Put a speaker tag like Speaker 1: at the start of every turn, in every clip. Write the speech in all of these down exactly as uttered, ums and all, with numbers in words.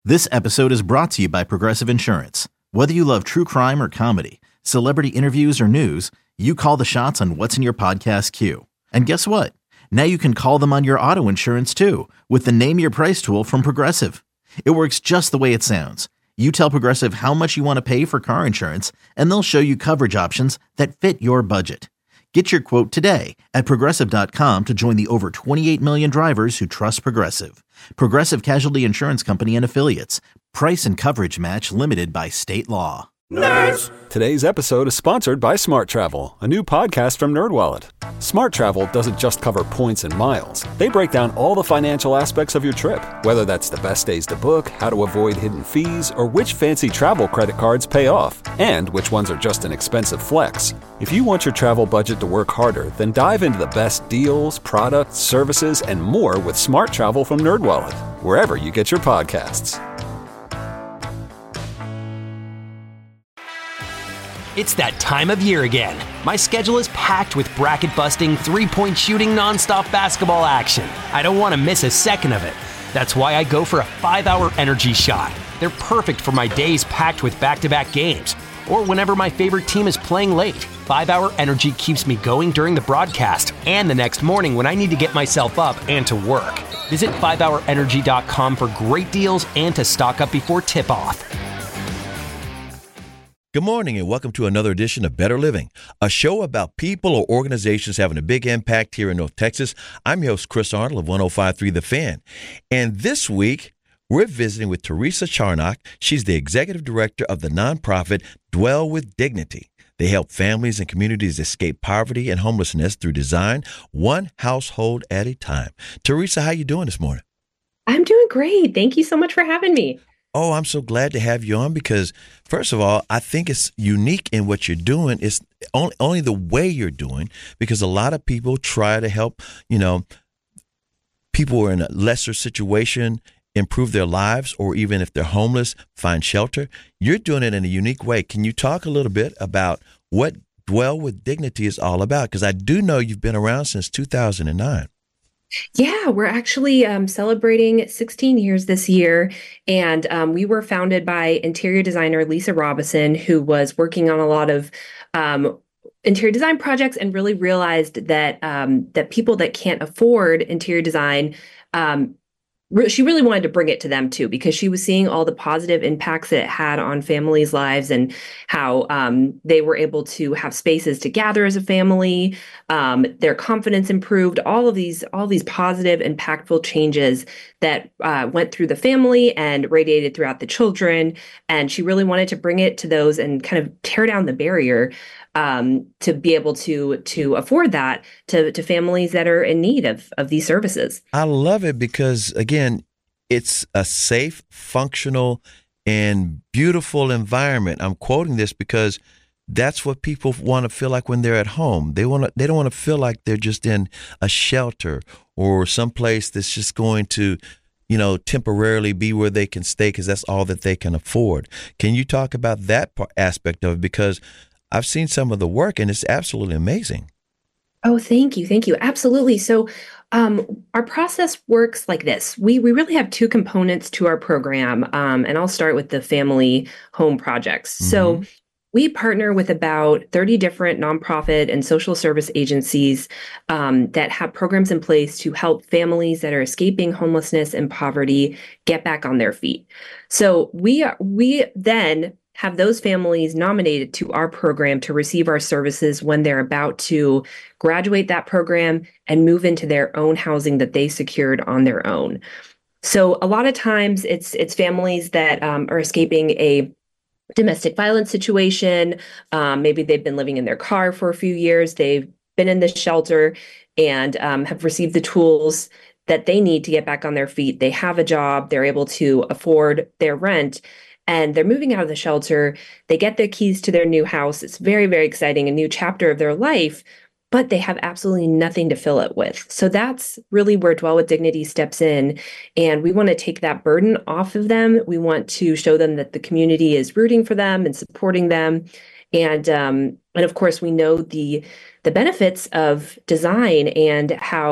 Speaker 1: This episode is brought to you by Progressive Insurance. Whether you love true crime or comedy, celebrity interviews or news, you call the shots on what's in your podcast queue. And guess what? Now you can call them on your auto insurance too with the Name Your Price tool from Progressive. It works just the way it sounds. You tell Progressive how much you want to pay for car insurance, and they'll show you coverage options that fit your budget. Get your quote today at progressive dot com to join the over twenty-eight million drivers who trust Progressive. Progressive Casualty Insurance Company and Affiliates. Price and coverage match limited by state law.
Speaker 2: Nerds! Today's episode is sponsored by Smart Travel, a new podcast from NerdWallet. Smart Travel doesn't just cover points and miles. They break down all the financial aspects of your trip, whether that's the best days to book, how to avoid hidden fees, or which fancy travel credit cards pay off, and which ones are just an expensive flex. If you want your travel budget to work harder, then dive into the best deals, products, services, and more with Smart Travel from NerdWallet, wherever you get your podcasts.
Speaker 3: It's that time of year again. My schedule is packed with bracket-busting, three-point shooting, nonstop basketball action. I don't want to miss a second of it. That's why I go for a five-hour energy shot. They're perfect for my days packed with back-to-back games, or whenever my favorite team is playing late. five-hour energy keeps me going during the broadcast and the next morning when I need to get myself up and to work. Visit five hour energy dot com for great deals and to stock up before tip-off.
Speaker 4: Good morning and welcome to another edition of Better Living, a show about people or organizations having a big impact here in North Texas. I'm your host, Chris Arnold of one oh five point three The Fan. And this week, we're visiting with Teresa Charnock. She's the executive director of the nonprofit Dwell with Dignity. They help families and communities escape poverty and homelessness through design, one household at a time. Teresa, how you doing this morning?
Speaker 5: I'm doing great. Thank you so much for having me.
Speaker 4: Oh, I'm so glad to have you on because, first of all, I think it's unique in what you're doing. It's only, only the way you're doing, because a lot of people try to help, you know, people who are in a lesser situation improve their lives, or even if they're homeless, find shelter. You're doing it in a unique way. Can you talk a little bit about what Dwell with Dignity is all about? Because I do know you've been around since two thousand nine.
Speaker 5: Yeah, we're actually um, celebrating sixteen years this year, and um, we were founded by interior designer Lisa Robison, who was working on a lot of um, interior design projects and really realized that um, that people that can't afford interior design, um, re- she really wanted to bring it to them too, because she was seeing all the positive impacts that it had on families' lives and how um, they were able to have spaces to gather as a family. Um, their confidence improved, all of these, all these positive, impactful changes that uh, went through the family and radiated throughout the children. And she really wanted to bring it to those and kind of tear down the barrier um, to be able to to afford that to, to families that are in need of, of these services.
Speaker 4: I love it because, again, it's a safe, functional, and beautiful environment. I'm quoting this because that's what people want to feel like when they're at home. They want to, they don't want to feel like they're just in a shelter or someplace that's just going to, you know, temporarily be where they can stay because that's all that they can afford. Can you talk about that part, aspect of it? Because I've seen some of the work and it's absolutely amazing.
Speaker 5: Oh, thank you. Thank you. Absolutely. So um, our process works like this. We we really have two components to our program, um, and I'll start with the family home projects. Mm-hmm. So we partner with about thirty different nonprofit and social service agencies um, that have programs in place to help families that are escaping homelessness and poverty get back on their feet. So we are, we then have those families nominated to our program to receive our services when they're about to graduate that program and move into their own housing that they secured on their own. So a lot of times it's it's families that um, are escaping a domestic violence situation. Um, maybe they've been living in their car for a few years. They've been in the shelter and um, have received the tools that they need to get back on their feet. They have a job. They're able to afford their rent. And they're moving out of the shelter. They get their keys to their new house. It's very, very exciting, a new chapter of their life, but they have absolutely nothing to fill it with. So that's really where Dwell with Dignity steps in. And we want to take that burden off of them. We want to show them that the community is rooting for them and supporting them. And um, and of course, we know the the benefits of design and how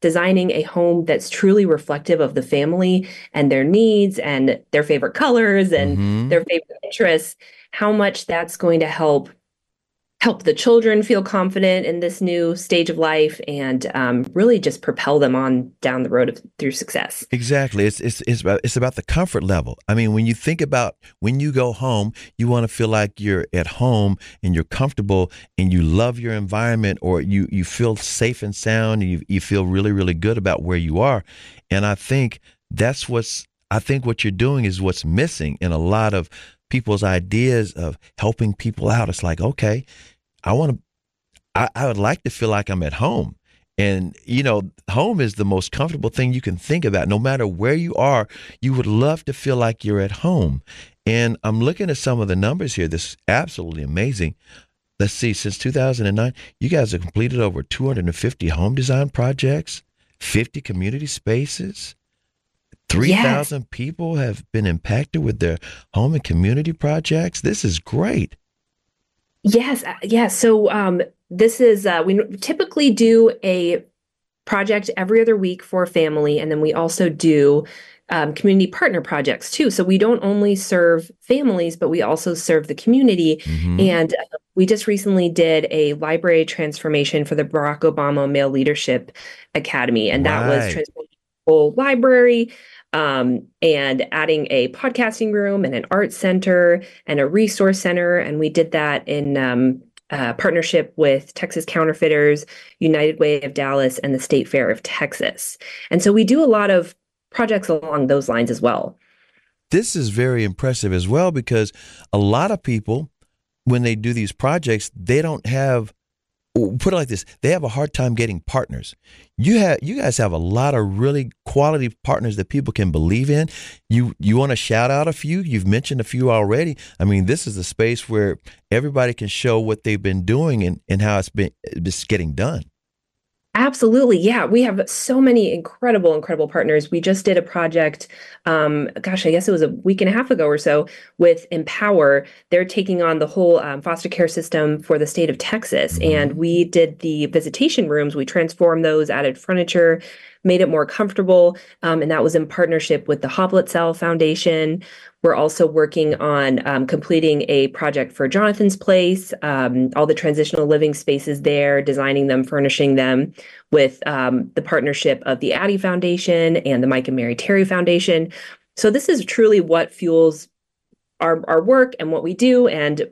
Speaker 5: designing a home that's truly reflective of the family and their needs and their favorite colors and
Speaker 4: Mm-hmm.
Speaker 5: their favorite interests, how much that's going to help help the children feel confident in this new stage of life and um, really just propel them on down the road of, through success.
Speaker 4: Exactly. It's it's it's about it's about the comfort level. I mean, when you think about when you go home, you want to feel like you're at home and you're comfortable and you love your environment, or you you feel safe and sound, and you you feel really really good about where you are. And I think that's what's I think what you're doing is what's missing in a lot of people's ideas of helping people out. It's like, okay, I want to, I, I would like to feel like I'm at home. And, you know, home is the most comfortable thing you can think about. No matter where you are, you would love to feel like you're at home. And I'm looking at some of the numbers here. This is absolutely amazing. Let's see, since two thousand nine, you guys have completed over two hundred fifty home design projects, fifty community spaces. three thousand yes. people have been impacted with their home and community projects. This is great.
Speaker 5: Yes, yes. So um, this is, uh, we typically do a project every other week for a family, and then we also do um, community partner projects too. So we don't only serve families, but we also serve the community. Mm-hmm. And uh, we just recently did a library transformation for the Barack Obama Male Leadership Academy, and that right. was transforming the whole library. Um, and adding a podcasting room and an art center and a resource center. And we did that in um, uh, partnership with Texas Counterfeiters, United Way of Dallas, and the State Fair of Texas. And so we do a lot of projects along those lines as well.
Speaker 4: This is very impressive as well, because a lot of people, when they do these projects, they don't have, put it like this, they have a hard time getting partners. You have, you guys have a lot of really quality partners that people can believe in. You, you want to shout out a few? You've mentioned a few already. I mean, this is a space where everybody can show what they've been doing and, and how it's been, it's getting done.
Speaker 5: Absolutely. Yeah. We have so many incredible, incredible partners. We just did a project, um, gosh, I guess it was a week and a half ago or so with Empower. They're taking on the whole um, foster care system for the state of Texas. Mm-hmm. And we did the visitation rooms. We transformed those, added furniture, made it more comfortable. Um, and that was in partnership with the Hoblet Foundation. We're also working on um, completing a project for Jonathan's Place, um, all the transitional living spaces there, designing them, furnishing them with um, the partnership of the Addie Foundation and the Mike and Mary Terry Foundation. So this is truly what fuels our, our work and what we do. And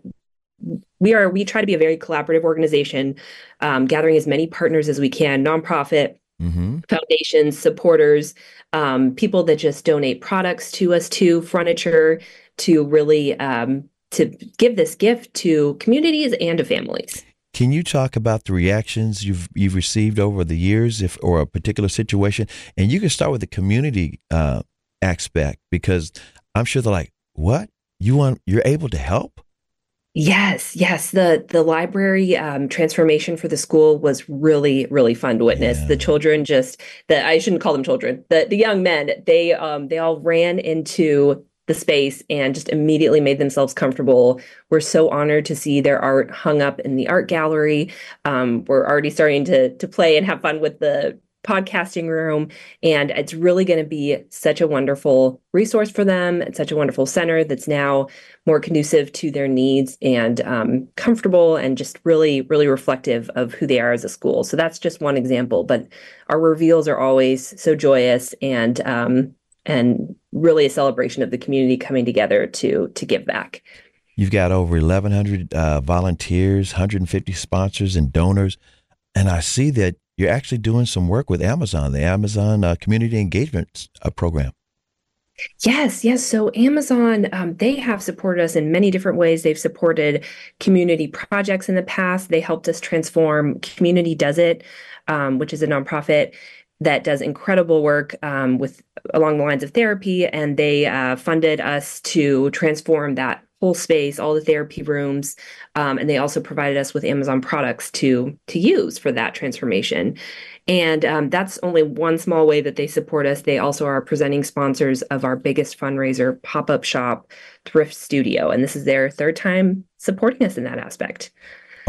Speaker 5: we are we try to be a very collaborative organization, um, gathering as many partners as we can, nonprofit, mm-hmm. foundations, supporters, um, people that just donate products to us, to furniture, to really um, to give this gift to communities and to families.
Speaker 4: Can you talk about the reactions you've you've received over the years, if or a particular situation? And you can start with the community uh, aspect, because I'm sure they're like, "What? You want? You're able to help?"
Speaker 5: Yes, yes. The the library um, transformation for the school was really, really fun to witness. Yeah. The children just, the I shouldn't call them children, the the young men, they um they all ran into the space and just immediately made themselves comfortable. We're so honored to see their art hung up in the art gallery. Um, we're already starting to to play and have fun with the podcasting room, and it's really going to be such a wonderful resource for them. It's such a wonderful center that's now more conducive to their needs and um, comfortable and just really, really reflective of who they are as a school. So that's just one example, but our reveals are always so joyous and um, and really a celebration of the community coming together to to give back.
Speaker 4: You've got over eleven hundred uh, volunteers, one hundred fifty sponsors and donors, and I see that you're actually doing some work with Amazon, the Amazon uh, Community Engagement uh, Program.
Speaker 5: Yes, yes. So Amazon, um, they have supported us in many different ways. They've supported community projects in the past. They helped us transform Community Does It, um, which is a nonprofit that does incredible work um, with along the lines of therapy. And they uh, funded us to transform that whole space, all the therapy rooms. Um, and they also provided us with Amazon products to, to use for that transformation. And um, that's only one small way that they support us. They also are presenting sponsors of our biggest fundraiser, Pop-Up Shop Thrift Studio. And this is their third time supporting us in that aspect.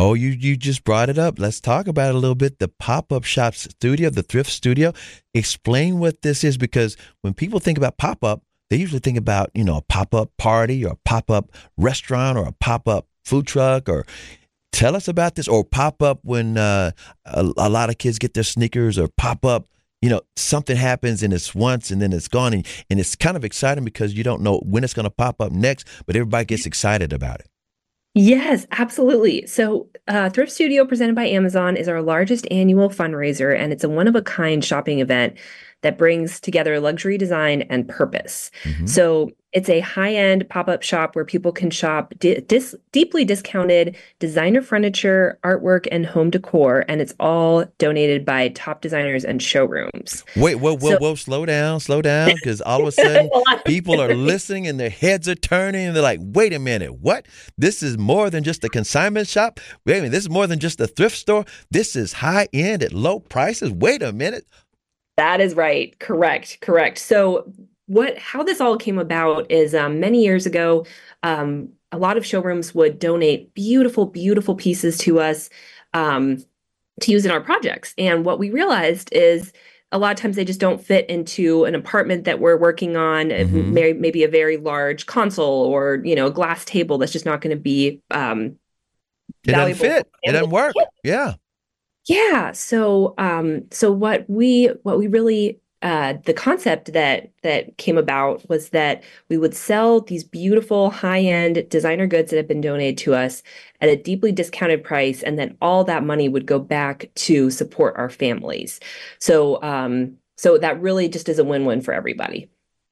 Speaker 4: Oh, you you just brought it up. Let's talk about it a little bit. The pop-up shop studio, the thrift studio. Explain what this is, because when people think about pop-up, they usually think about, you know, a pop-up party or a pop-up restaurant or a pop-up food truck. Or tell us about this. Or pop-up when uh, a, a lot of kids get their sneakers, or pop-up, you know, something happens and it's once and then it's gone. And, and it's kind of exciting because you don't know when it's going to pop up next, but everybody gets excited about it.
Speaker 5: Yes, absolutely. So, uh, Thrift Studio presented by Amazon is our largest annual fundraiser, and it's a one-of-a-kind shopping event that brings together luxury design and purpose. Mm-hmm. So it's a high-end pop-up shop where people can shop di- dis- deeply discounted designer furniture, artwork, and home decor, and it's all donated by top designers and showrooms.
Speaker 4: Wait, whoa, whoa, so- whoa, slow down, slow down, because all of a sudden people are listening and their heads are turning and they're like, wait a minute, what? This is more than just a consignment shop? Wait a minute, this is more than just a thrift store? This is high-end at low prices? Wait a minute.
Speaker 5: That is right. Correct. Correct. So what, how this all came about is um, many years ago, um, a lot of showrooms would donate beautiful, beautiful pieces to us um, to use in our projects. And what we realized is a lot of times they just don't fit into an apartment that we're working on, mm-hmm. maybe, maybe a very large console or, you know, a glass table that's just not going to be um,
Speaker 4: it doesn't fit. It doesn't work. Yeah.
Speaker 5: Yeah. So, um, so what we, what we really, uh, the concept that, that came about was that we would sell these beautiful high-end designer goods that have been donated to us at a deeply discounted price. And then all that money would go back to support our families. So, um, so that really just is a win-win for everybody.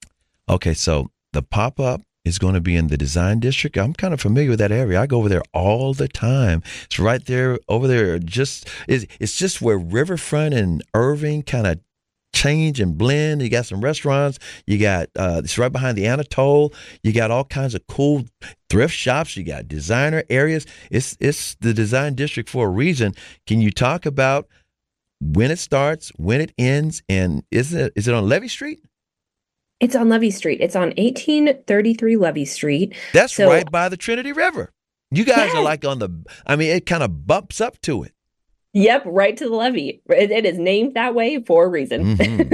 Speaker 4: Okay. So the pop-up is going to be in the Design District. I'm kind of familiar with that area. I go over there all the time. It's right there over there. Just it's, it's just where Riverfront and Irving kind of change and blend. You got some restaurants. You got uh, it's right behind the Anatole. You got all kinds of cool thrift shops. You got designer areas. It's it's the Design District for a reason. Can you talk about when it starts, when it ends, and is it is it on Levee Street?
Speaker 5: It's on Levee Street. It's on eighteen thirty-three Levee Street.
Speaker 4: That's
Speaker 5: so,
Speaker 4: right by the Trinity River. You guys yeah. are like on the, I mean, it kind of bumps up to it.
Speaker 5: Yep, right to the levee. It, it is named that way for a reason. Mm-hmm.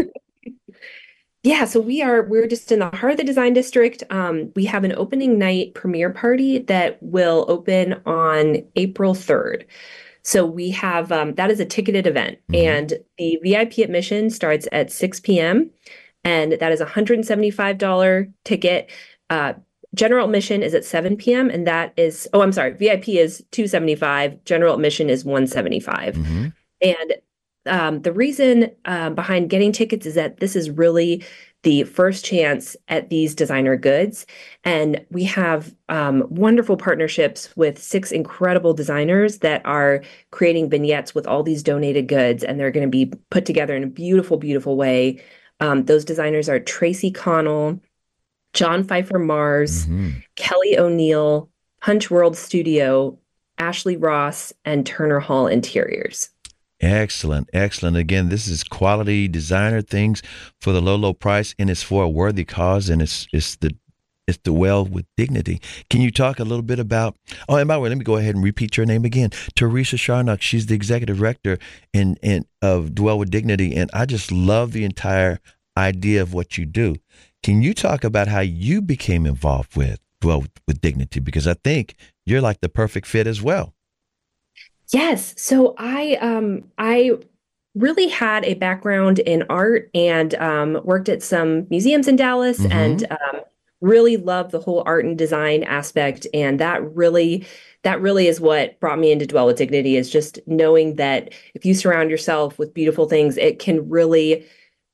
Speaker 5: Yeah, so we are, we're just in the heart of the Design District. Um, we have an opening night premiere party that will open on April third. So we have, um, that is a ticketed event. Mm-hmm. And the V I P admission starts at six p.m. And that is a one hundred seventy-five dollars ticket. Uh, general admission is at seven p.m. And that is, oh, I'm sorry, V I P is two hundred seventy-five dollars. General admission is one hundred seventy-five dollars. Mm-hmm. And um, the reason uh, behind getting tickets is that this is really the first chance at these designer goods. And we have um, wonderful partnerships with six incredible designers that are creating vignettes with all these donated goods. And they're going to be put together in a beautiful, beautiful way. Um, those designers are Tracy Connell, John Pfeiffer Mars, mm-hmm. Kelly O'Neill, Punch World Studio, Ashley Ross, and Turner Hall Interiors.
Speaker 4: Excellent. Excellent. Again, this is quality designer things for the low, low price, and it's for a worthy cause, and it's it's the it's the Dwell with Dignity. Can you talk a little bit about, oh, and by the way, let me go ahead and repeat your name again. Teresa Charnock. She's the executive director in, in of Dwell with Dignity, and I just love the entire idea of what you do. Can you talk about how you became involved with Dwell with Dignity? Because I think you're like the perfect fit as well.
Speaker 5: Yes. So I um I really had a background in art and um, worked at some museums in Dallas mm-hmm. and um, really loved the whole art and design aspect. And that really that really is what brought me into Dwell with Dignity, is just knowing that if you surround yourself with beautiful things, it can really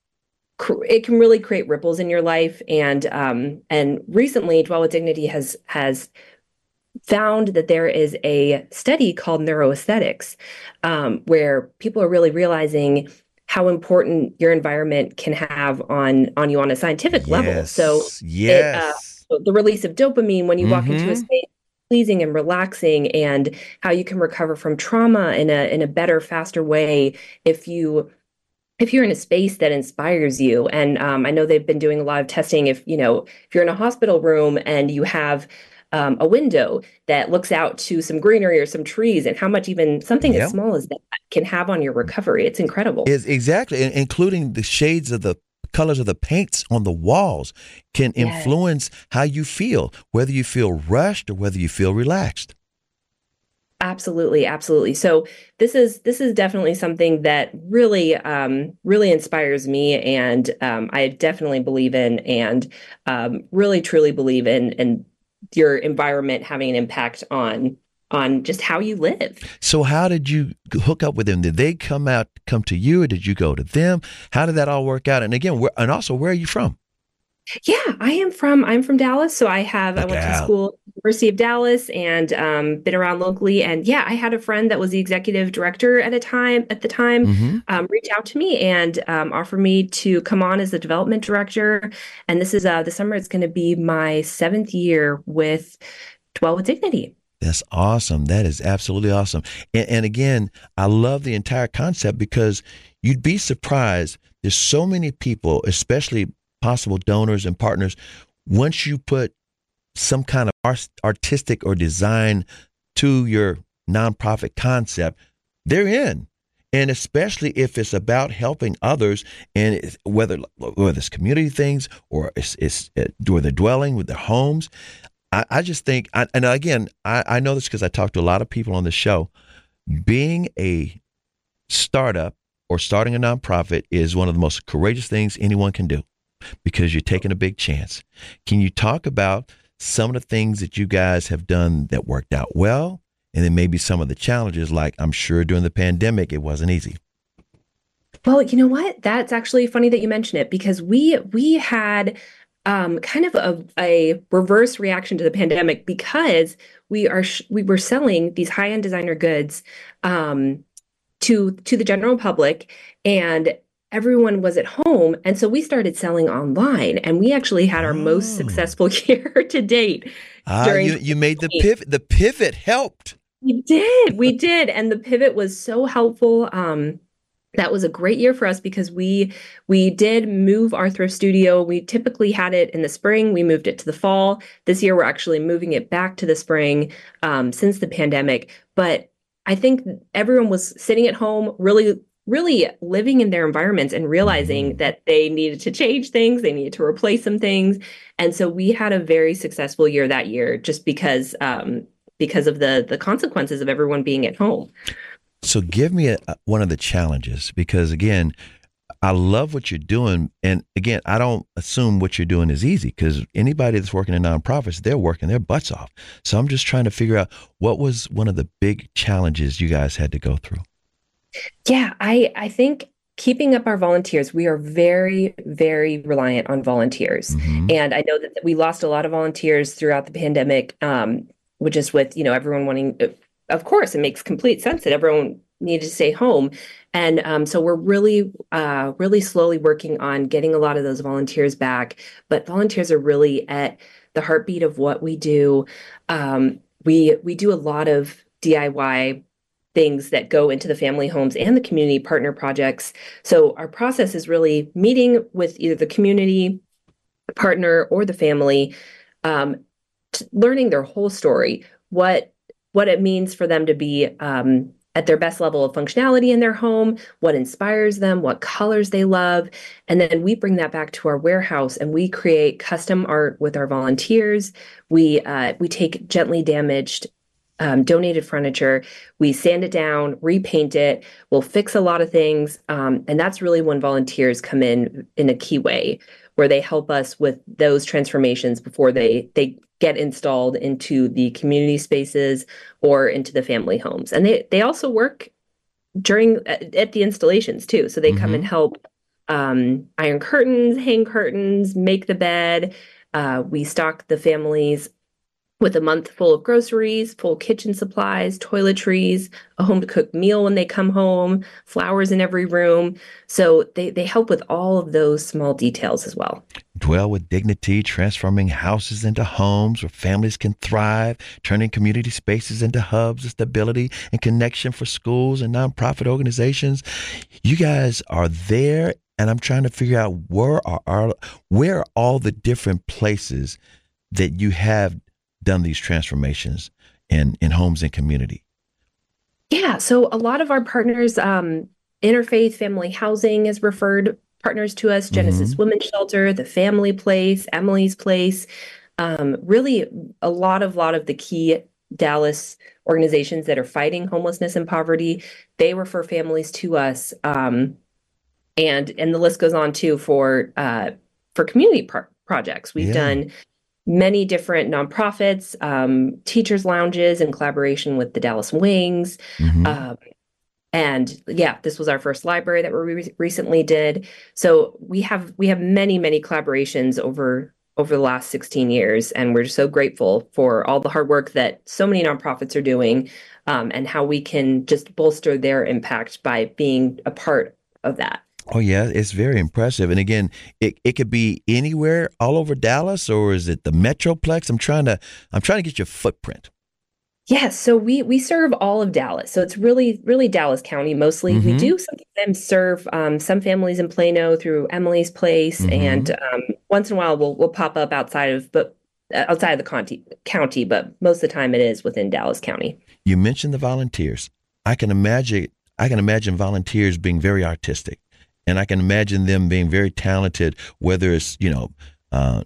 Speaker 5: it can really create ripples in your life. And um, and recently, Dwell with Dignity has has found that there is a study called neuroaesthetics, um, where people are really realizing how important your environment can have on on you on a scientific
Speaker 4: yes.
Speaker 5: level. So,
Speaker 4: yes.
Speaker 5: it, uh, so the release of dopamine when you mm-hmm. walk into a space, pleasing and relaxing, and how you can recover from trauma in a in a better, faster way if you if you're in a space that inspires you. And um, I know they've been doing a lot of testing. If you know if you're in a hospital room and you have um, a window that looks out to some greenery or some trees, and how much even something
Speaker 4: Yeah.
Speaker 5: as small as that can have on your recovery. It's incredible.
Speaker 4: Is exactly, and including the shades of the colors of the paints on the walls can
Speaker 5: Yes.
Speaker 4: influence how you feel, whether you feel rushed or whether you feel relaxed.
Speaker 5: Absolutely, absolutely. So this is this is definitely something that really um, really inspires me, and um, I definitely believe in, and um, really truly believe in, in your environment having an impact on on just how you live.
Speaker 4: So how did you hook up with them? Did they come out, come to you, or did you go to them? How did that all work out? And again, where, and also, where are you from?
Speaker 5: Yeah, I am from I'm from Dallas, so I have I
Speaker 4: Look
Speaker 5: went to
Speaker 4: out.
Speaker 5: school at the University of Dallas, and um, been around locally. And yeah, I had a friend that was the executive director at a time at the time
Speaker 4: Mm-hmm.
Speaker 5: um, reach out to me and um, offer me to come on as the development director. And this is uh, the summer. It's going to be my seventh year with Dwell with Dignity.
Speaker 4: That's awesome. That is absolutely awesome. And, and again, I love the entire concept because you'd be surprised. There's so many people, especially possible donors and partners, once you put some kind of art, artistic or design to your nonprofit concept, they're in. And especially if it's about helping others, and it's, whether whether it's community things or it's, it's or the dwelling with their homes, I, I just think, I, and again, I, I know this because I talk to a lot of people on the show. Being a startup or starting a nonprofit is one of the most courageous things anyone can do, because you're taking a big chance. Can you talk about some of the things that you guys have done that worked out well, and then maybe some of the challenges, like I'm sure during the pandemic, it wasn't easy?
Speaker 5: Well, you know what? That's actually funny that you mention it, because we we had um, kind of a, a reverse reaction to the pandemic, because we are sh- we were selling these high-end designer goods um, to to the general public, and everyone was at home. And so we started selling online, and we actually had our most
Speaker 4: Oh.
Speaker 5: successful year to date.
Speaker 4: Ah,
Speaker 5: during
Speaker 4: you, you made the
Speaker 5: twenty
Speaker 4: pivot. The pivot helped.
Speaker 5: We did, we did. And the pivot was so helpful. Um, that was a great year for us, because we we did move our thrift studio. We typically had it in the spring. We moved it to the fall. This year, we're actually moving it back to the spring um, since the pandemic. But I think everyone was sitting at home, really really living in their environments and realizing that they needed to change things, they needed to replace some things. And so we had a very successful year that year, just because um, because of the the consequences of everyone being at home.
Speaker 4: So give me a, one of the challenges, because again, I love what you're doing. And again, I don't assume what you're doing is easy, because anybody that's working in nonprofits, they're working their butts off. So I'm just trying to figure out, what was one of the big challenges you guys had to go through?
Speaker 5: Yeah, I I think keeping up our volunteers, we are very, very reliant on volunteers.
Speaker 4: Mm-hmm.
Speaker 5: And I know that we lost a lot of volunteers throughout the pandemic, um, which is with, you know, everyone wanting, of course, it makes complete sense that everyone needed to stay home. And um, so we're really, uh, really slowly working on getting a lot of those volunteers back. But volunteers are really at the heartbeat of what we do. Um, we we do a lot of D I Y things that go into the family homes and the community partner projects. So our process is really meeting with either the community partner or the family, um, t- learning their whole story, what what it means for them to be um, at their best level of functionality in their home, what inspires them, what colors they love. And then we bring that back to our warehouse, and we create custom art with our volunteers. We uh, we take gently damaged Um, donated furniture, we sand it down, repaint it, we'll fix a lot of things. Um, and that's really when volunteers come in in a key way, where they help us with those transformations before they they get installed into the community spaces or into the family homes. And they, they also work during at, at the installations too. So they mm-hmm. come and help um, iron curtains, hang curtains, make the bed. Uh, we stock the families with a month full of groceries, full kitchen supplies, toiletries, a home-cooked meal when they come home, flowers in every room. So they, they help with all of those small details as well.
Speaker 4: Dwell with Dignity, transforming houses into homes where families can thrive, turning community spaces into hubs of stability and connection for schools and nonprofit organizations. You guys are there, and I'm trying to figure out where are, are, where are all the different places that you have done these transformations in, in homes and community?
Speaker 5: Yeah, so a lot of our partners, um, Interfaith Family Housing has referred partners to us, Genesis
Speaker 4: Mm-hmm.
Speaker 5: Women's Shelter, the Family Place, Emily's Place. Um, really, a lot of lot of the key Dallas organizations that are fighting homelessness and poverty, they refer families to us, um, and and the list goes on too for uh, for community par- projects. We've
Speaker 4: Yeah.
Speaker 5: done many different nonprofits, um, teachers' lounges in collaboration with the Dallas Wings.
Speaker 4: Mm-hmm.
Speaker 5: Um, and yeah, this was our first library that we re- recently did. So we have we have many, many collaborations over over the last sixteen years. And we're so grateful for all the hard work that so many nonprofits are doing, um, and how we can just bolster their impact by being a part of that.
Speaker 4: Oh, yeah, it's very impressive. And again, it, it could be anywhere all over Dallas, or is it the Metroplex? I'm trying to I'm trying to get your footprint.
Speaker 5: Yes, so we we serve all of Dallas. So it's really, really Dallas County mostly.
Speaker 4: Mm-hmm.
Speaker 5: We do sometimes serve um, some families in Plano through Emily's Place,
Speaker 4: Mm-hmm.
Speaker 5: and um, once in a while we'll we'll pop up outside of but uh, outside of the county county, but most of the time it is within Dallas County.
Speaker 4: You mentioned the volunteers. I can imagine I can imagine volunteers being very artistic, and I can imagine them being very talented, whether it's, you know, uh,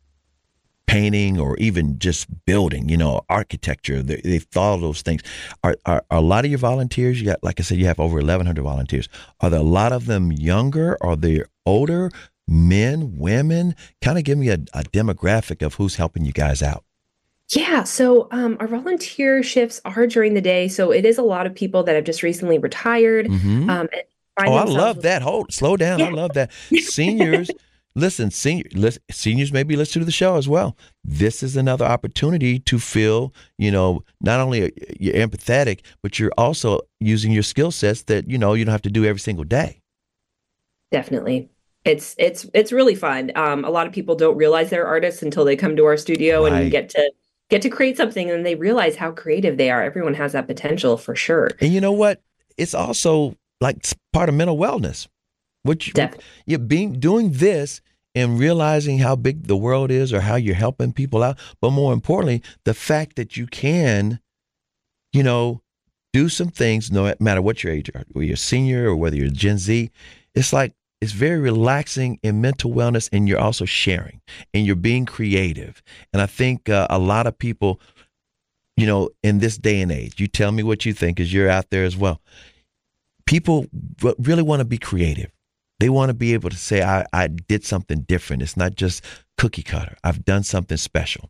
Speaker 4: painting or even just building, you know, architecture. They, they've thought of those things. Are, are, are a lot of your volunteers, you got, like I said, you have over eleven hundred volunteers. Are there a lot of them younger? Are they older? Men, women? Kind of give me a, a demographic of who's helping you guys out.
Speaker 5: Yeah, so um, our volunteer shifts are during the day. So it is a lot of people that have just recently retired.
Speaker 4: Mm-hmm.
Speaker 5: Um, and find
Speaker 4: Oh, I
Speaker 5: themselves
Speaker 4: love
Speaker 5: with-
Speaker 4: that. Hold, slow down. I
Speaker 5: Yeah.
Speaker 4: love that. Seniors, listen, senior, listen, seniors maybe listen to the show as well. This is another opportunity to feel, you know, not only you're empathetic, but you're also using your skill sets that, you know, you don't have to do every single day.
Speaker 5: Definitely. It's it's it's really fun. Um, a lot of people don't realize they're artists until they come to our studio
Speaker 4: Right.
Speaker 5: and get to get to create something, and they realize how creative they are. Everyone has that potential for sure.
Speaker 4: And you know what? It's also like part of mental wellness. What you,
Speaker 5: Definitely.
Speaker 4: you're being doing this and realizing how big the world is, or how you're helping people out, but more importantly, the fact that you can, you know, do some things no matter what your age, whether you're a senior or whether you're Gen Z. It's like it's very relaxing in mental wellness, and you're also sharing and you're being creative. And I think uh, a lot of people, you know, in this day and age, you tell me what you think, because you're out there as well. People really want to be creative. They want to be able to say, I, I did something different. It's not just cookie cutter. I've done something special.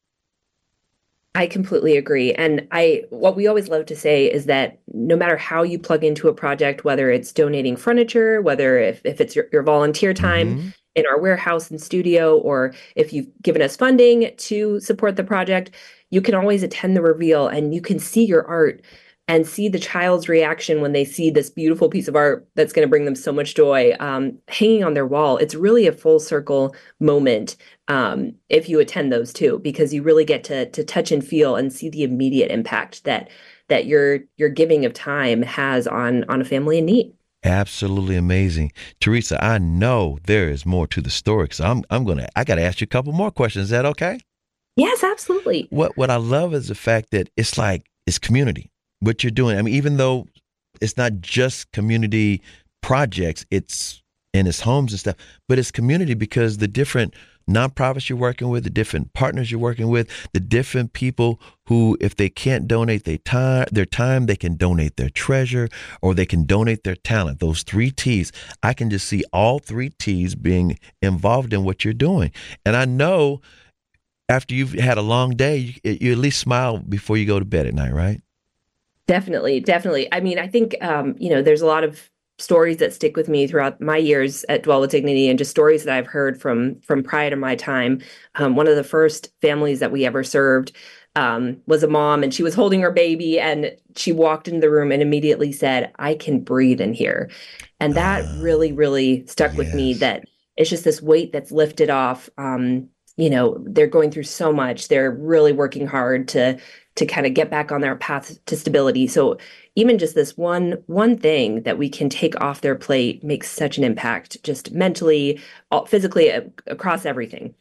Speaker 5: I completely agree. And I what we always love to say is that no matter how you plug into a project, whether it's donating furniture, whether if, if it's your, your volunteer time
Speaker 4: Mm-hmm.
Speaker 5: in our warehouse and studio, or if you've given us funding to support the project, you can always attend the reveal and you can see your art and see the child's reaction when they see this beautiful piece of art that's going to bring them so much joy, um, hanging on their wall. It's really a full circle moment um, if you attend those too, because you really get to to touch and feel and see the immediate impact that that your your giving of time has on on a family in need.
Speaker 4: Absolutely amazing. Teresa, I know there is more to the story, so I'm I'm gonna I gotta ask you a couple more questions. Is that okay?
Speaker 5: Yes, absolutely.
Speaker 4: What what I love is the fact that it's like it's community. What you're doing. I mean, even though it's not just community projects, it's in its homes and stuff, but it's community because the different nonprofits you're working with, the different partners you're working with, the different people who, if they can't donate their time, their time, they can donate their treasure, or they can donate their talent. Those three T's. I can just see all three T's being involved in what you're doing. And I know after you've had a long day, you, you at least smile before you go to bed at night, right?
Speaker 5: Definitely, definitely. I mean, I think, um, you know, there's a lot of stories that stick with me throughout my years at Dwell with Dignity, and just stories that I've heard from from prior to my time. Um, one of the first families that we ever served um, was a mom, and she was holding her baby, and she walked into the room and immediately said, "I can breathe in here." And that
Speaker 4: Ah,
Speaker 5: really, really stuck with me,
Speaker 4: yes.
Speaker 5: that it's just this weight that's lifted off. Um, you know, they're going through so much. They're really working hard to to kind of get back on their path to stability. So even just this one one thing that we can take off their plate makes such an impact, just mentally, all- physically, uh, across everything.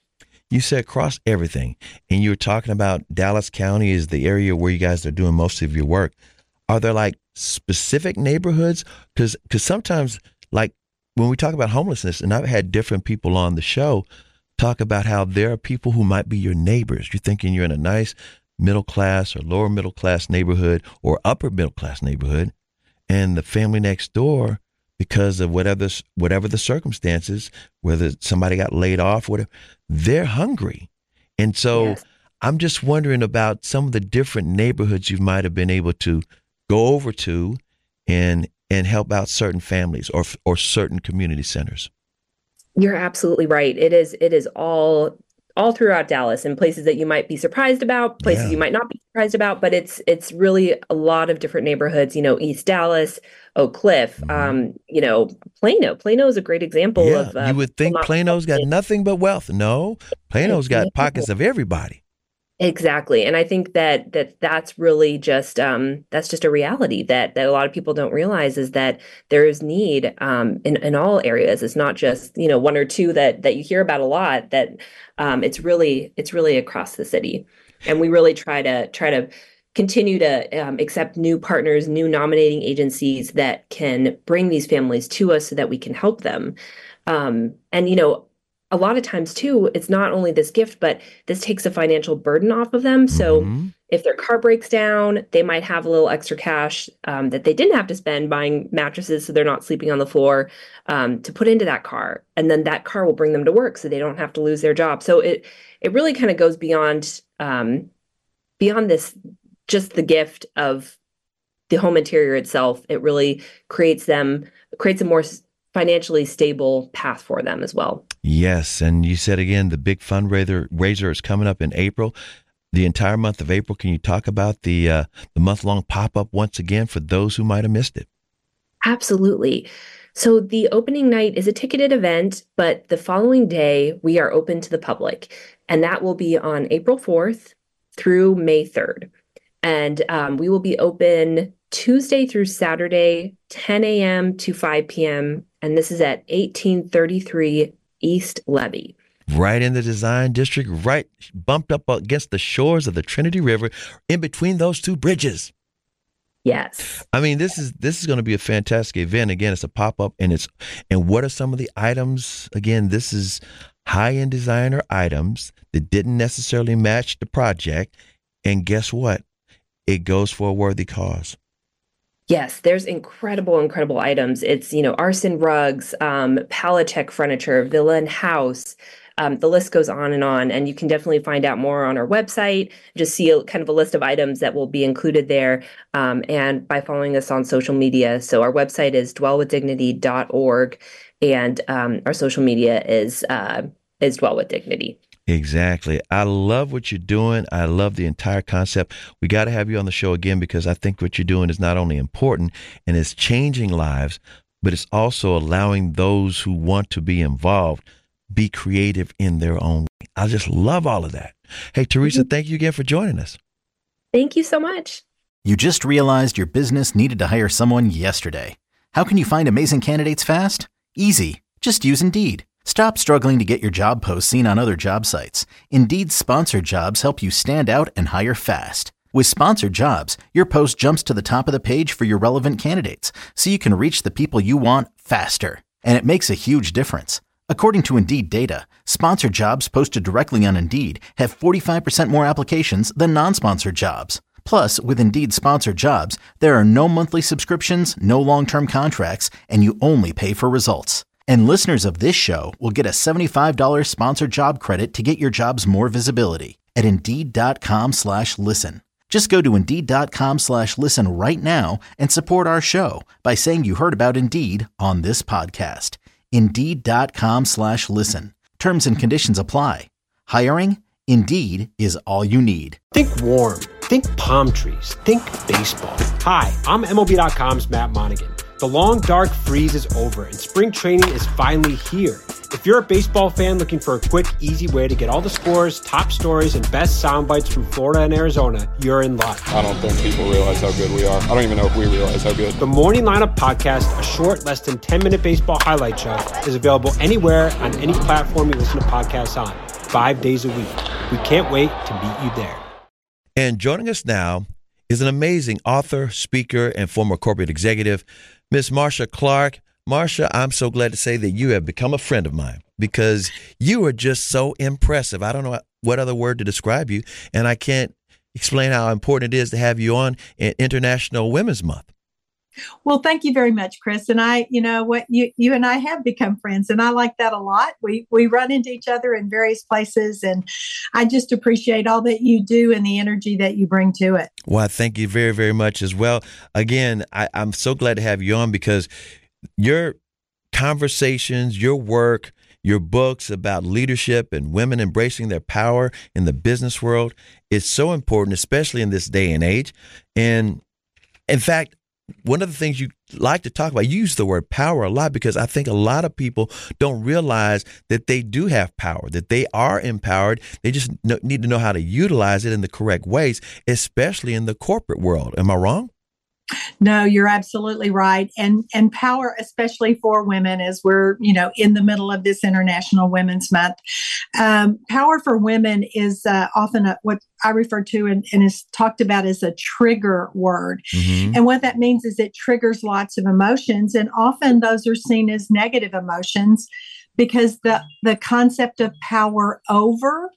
Speaker 4: you said across everything, and you were talking about Dallas County is the area where you guys are doing most of your work. Are there like specific neighborhoods? Because because sometimes, like when we talk about homelessness, and I've had different people on the show talk about how there are people who might be your neighbors. You're thinking you're in a nice middle class or lower middle class neighborhood or upper middle class neighborhood, and the family next door, because of whatever whatever the circumstances, whether somebody got laid off, whatever, they're hungry. And so yes. I'm just wondering about some of the different neighborhoods you might have been able to go over to and and help out certain families or or certain community centers.
Speaker 5: You're absolutely right. It is it is all all throughout Dallas, in places that you might be surprised about, places yeah. you might not be surprised about, but it's it's really a lot of different neighborhoods, you know, East Dallas, Oak Cliff, mm-hmm. um, you know, Plano. Plano is a great example
Speaker 4: yeah.
Speaker 5: of... Uh,
Speaker 4: you would think Plano's got nothing but wealth. No, Plano's got pockets of everybody.
Speaker 5: Exactly. And I think that that that's really just um, that's just a reality that that a lot of people don't realize, is that there is need um, in, in all areas. It's not just, you know, one or two that that you hear about a lot, that um, it's really it's really across the city. And we really try to try to continue to um, accept new partners, new nominating agencies that can bring these families to us so that we can help them. Um, and, you know, a lot of times too, it's not only this gift, but this takes a financial burden off of them. So mm-hmm. if their car breaks down, they might have a little extra cash um, that they didn't have to spend buying mattresses so they're not sleeping on the floor, um, to put into that car. And then that car will bring them to work so they don't have to lose their job. So it it really kind of goes beyond um, beyond this, just the gift of the home interior itself. It really creates them, creates a more financially stable path for them as well.
Speaker 4: Yes. And you said again, the big fundraiser raiser is coming up in April, the entire month of April. Can you talk about the uh, the month-long pop-up once again for those who might have missed it?
Speaker 5: Absolutely. So the opening night is a ticketed event, but the following day we are open to the public, and that will be on April fourth through May third. And um, we will be open Tuesday through Saturday, ten a.m. to five p.m., and this is at eighteen thirty-three East Levee.
Speaker 4: Right in the design district, right bumped up against the shores of the Trinity River, in between those two bridges.
Speaker 5: Yes.
Speaker 4: I mean, this is this is going to be a fantastic event. Again, it's a pop-up, and it's and what are some of the items? Again, this is high-end designer items that didn't necessarily match the project, and guess what? It goes for a worthy cause.
Speaker 5: Yes, there's incredible, incredible items. It's, you know, arson rugs, um, Palatech furniture, villa and house. Um, the list goes on and on. And you can definitely find out more on our website. Just see a kind of a list of items that will be included there. Um, and by following us on social media. So our website is dwell with dignity dot org. And um, our social media is uh, is Dwell with Dignity.
Speaker 4: Exactly. I love what you're doing. I love the entire concept. We got to have you on the show again, because I think what you're doing is not only important and it's changing lives, but it's also allowing those who want to be involved be creative in their own way. I just love all of that. Hey, Teresa, mm-hmm. thank you again for joining us.
Speaker 5: Thank you so much.
Speaker 1: You just realized your business needed to hire someone yesterday. How can you find amazing candidates fast? Easy. Just use Indeed. Stop struggling to get your job posts seen on other job sites. Indeed's sponsored jobs help you stand out and hire fast. With sponsored jobs, your post jumps to the top of the page for your relevant candidates, so you can reach the people you want faster. And it makes a huge difference. According to Indeed data, sponsored jobs posted directly on Indeed have forty-five percent more applications than non-sponsored jobs. Plus, with Indeed sponsored jobs, there are no monthly subscriptions, no long-term contracts, and you only pay for results. And listeners of this show will get a seventy-five dollars sponsored job credit to get your jobs more visibility at Indeed.com slash listen. Just go to Indeed.com slash listen right now and support our show by saying you heard about Indeed on this podcast. Indeed.com slash listen. Terms and conditions apply. Hiring? Indeed is all you need.
Speaker 6: Think warm. Think palm trees. Think baseball. Hi, I'm M L B dot com's Matt Monaghan. The long, dark freeze is over, and spring training is finally here. If you're a baseball fan looking for a quick, easy way to get all the scores, top stories, and best sound bites from Florida and Arizona, you're in luck.
Speaker 7: I don't think people realize how good we are. I don't even know if we realize how good.
Speaker 6: The Morning Lineup Podcast, a short, less than ten-minute baseball highlight show, is available anywhere on any platform you listen to podcasts on. five days a week. We can't wait to meet you there.
Speaker 4: And joining us now is an amazing author, speaker, and former corporate executive, Miss Marcia Clark. Marcia, I'm so glad to say that you have become a friend of mine because you are just so impressive. I don't know what other word to describe you, and I can't explain how important it is to have you on in International Women's Month.
Speaker 8: Well, thank you very much, Chris. And I, you know what, you you and I have become friends, and I like that a lot. We we run into each other in various places, and I just appreciate all that you do and the energy that you bring to it.
Speaker 4: Well, I thank you very, very much as well. Again, I, I'm so glad to have you on because your conversations, your work, your books about leadership and women embracing their power in the business world is so important, especially in this day and age. And in fact, one of the things you like to talk about, you use the word power a lot because I think a lot of people don't realize that they do have power, that they are empowered. They just need to know how to utilize it in the correct ways, especially in the corporate world. Am I wrong?
Speaker 8: No, you're absolutely right. And and power, especially for women, as we're, you know, in the middle of this International Women's Month. Um, power for women is uh, often a, what I refer to and, and is talked about as a trigger word. Mm-hmm. And what that means is it triggers lots of emotions. And often those are seen as negative emotions because the, the concept of power over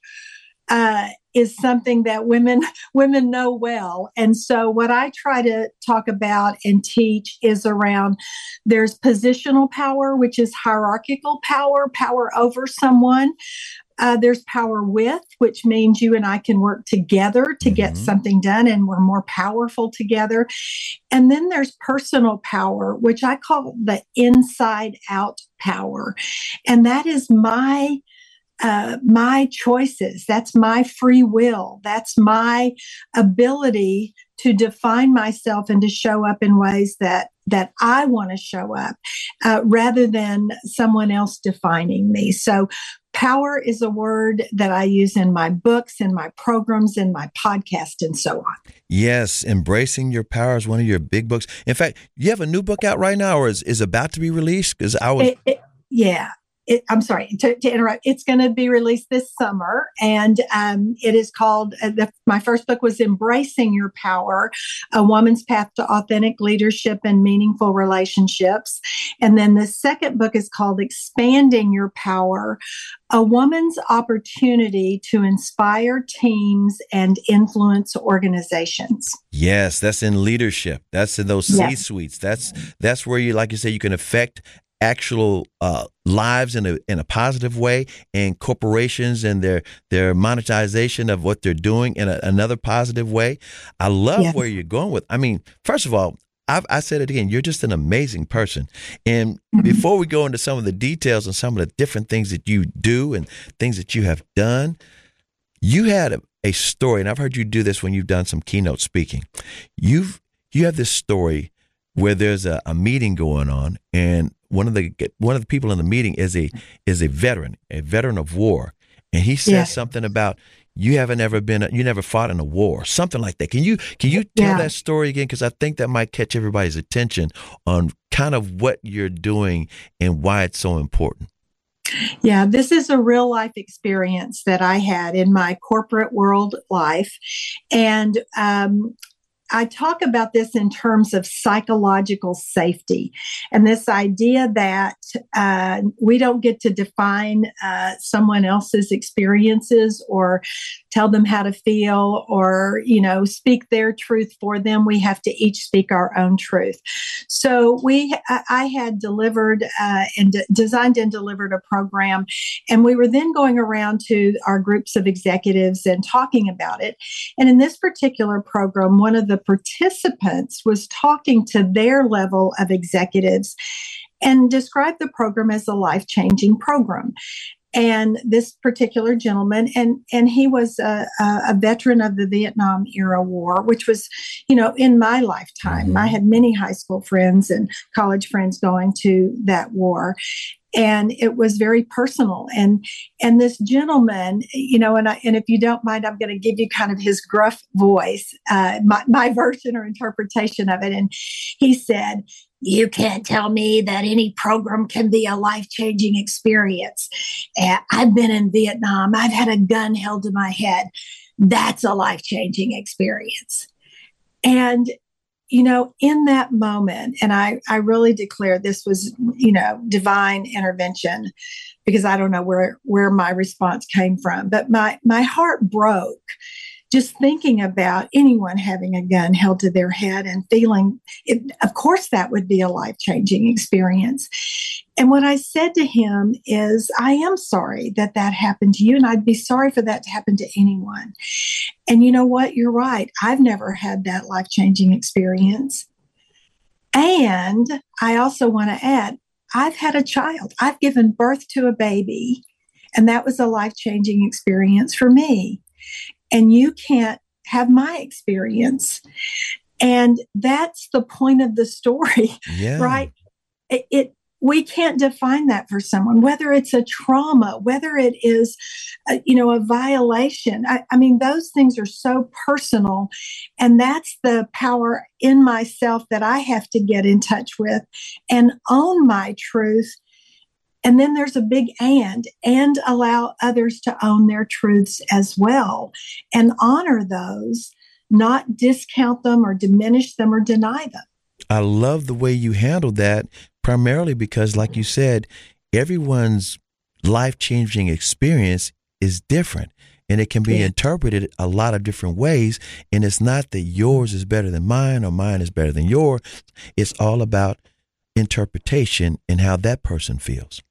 Speaker 8: uh, is something that women women know well. And so what I try to talk about and teach is around there's positional power, which is hierarchical power, power over someone. Uh, there's power with, which means you and I can work together to get mm-hmm. something done, and we're more powerful together. And then there's personal power, which I call the inside out power. And that is my Uh, my choices. That's my free will. That's my ability to define myself and to show up in ways that that I want to show up, uh, rather than someone else defining me. So power is a word that I use in my books, in my programs, in my podcast, and so on.
Speaker 4: Yes, Embracing Your Power is one of your big books. In fact, you have a new book out right now, or is, is about to be released? Because I was...
Speaker 8: It, it, yeah. It, I'm sorry to, to interrupt. It's going to be released this summer, and um, it is called. Uh, the, my first book was "Embracing Your Power: A Woman's Path to Authentic Leadership and Meaningful Relationships," and then the second book is called "Expanding Your Power: A Woman's Opportunity to Inspire Teams and Influence Organizations."
Speaker 4: Yes, that's in leadership. That's in those
Speaker 8: yes.
Speaker 4: C-suites. That's that's where you, like you say, you can affect actual uh, lives in a in a positive way, and corporations and their their monetization of what they're doing in a, another positive way. I love yes. where you're going with. I mean, first of all, I've, I said it again. You're just an amazing person. And mm-hmm. before we go into some of the details and some of the different things that you do and things that you have done, you had a, a story, and I've heard you do this when you've done some keynote speaking. You've you have this story where there's a, a meeting going on, and one of the one of the people in the meeting is a is a veteran, a veteran of war, and he says yeah. something about you haven't ever been, you never fought in a war, something like that. Can you can you tell yeah. that story again? Because I think that might catch everybody's attention on kind of what you're doing and why it's so important.
Speaker 8: Yeah, this is a real life experience that I had in my corporate world life, and um, I talk about this in terms of psychological safety and this idea that uh, we don't get to define uh, someone else's experiences or tell them how to feel or, you know, speak their truth for them. We have to each speak our own truth. So we, I had delivered uh, and de- designed and delivered a program, and we were then going around to our groups of executives and talking about it. And in this particular program, one of the participants was talking to their level of executives and described the program as a life-changing program. And this particular gentleman, and and he was a, a veteran of the Vietnam era war, which was, you know, in my lifetime. Mm-hmm. I had many high school friends and college friends going to that war. And it was very personal. And and this gentleman, you know, and I, and if you don't mind, I'm going to give you kind of his gruff voice, uh, my, my version or interpretation of it. And he said, you can't tell me that any program can be a life-changing experience. Uh, I've been in Vietnam. I've had a gun held to my head. That's a life-changing experience. And, you know, in that moment, and I, I really declare this was, you know, divine intervention, because I don't know where, where my response came from, but my, my heart broke just thinking about anyone having a gun held to their head and feeling it. Of course, that would be a life-changing experience. And what I said to him is, I am sorry that that happened to you, and I'd be sorry for that to happen to anyone. And you know what? You're right. I've never had that life-changing experience. And I also want to add, I've had a child. I've given birth to a baby, and that was a life-changing experience for me. And you can't have my experience. And that's the point of the story, yeah. right? It, it we can't define that for someone, whether it's a trauma, whether it is, a, you know, a violation. I, I mean, those things are so personal. And that's the power in myself that I have to get in touch with and own my truth. And then there's a big and, and allow others to own their truths as well and honor those, not discount them or diminish them or deny them.
Speaker 4: I love the way you handled that, primarily because, like you said, everyone's life-changing experience is different, and it can be yeah. interpreted a lot of different ways. And it's not that yours is better than mine or mine is better than yours. It's all about interpretation and how that person feels.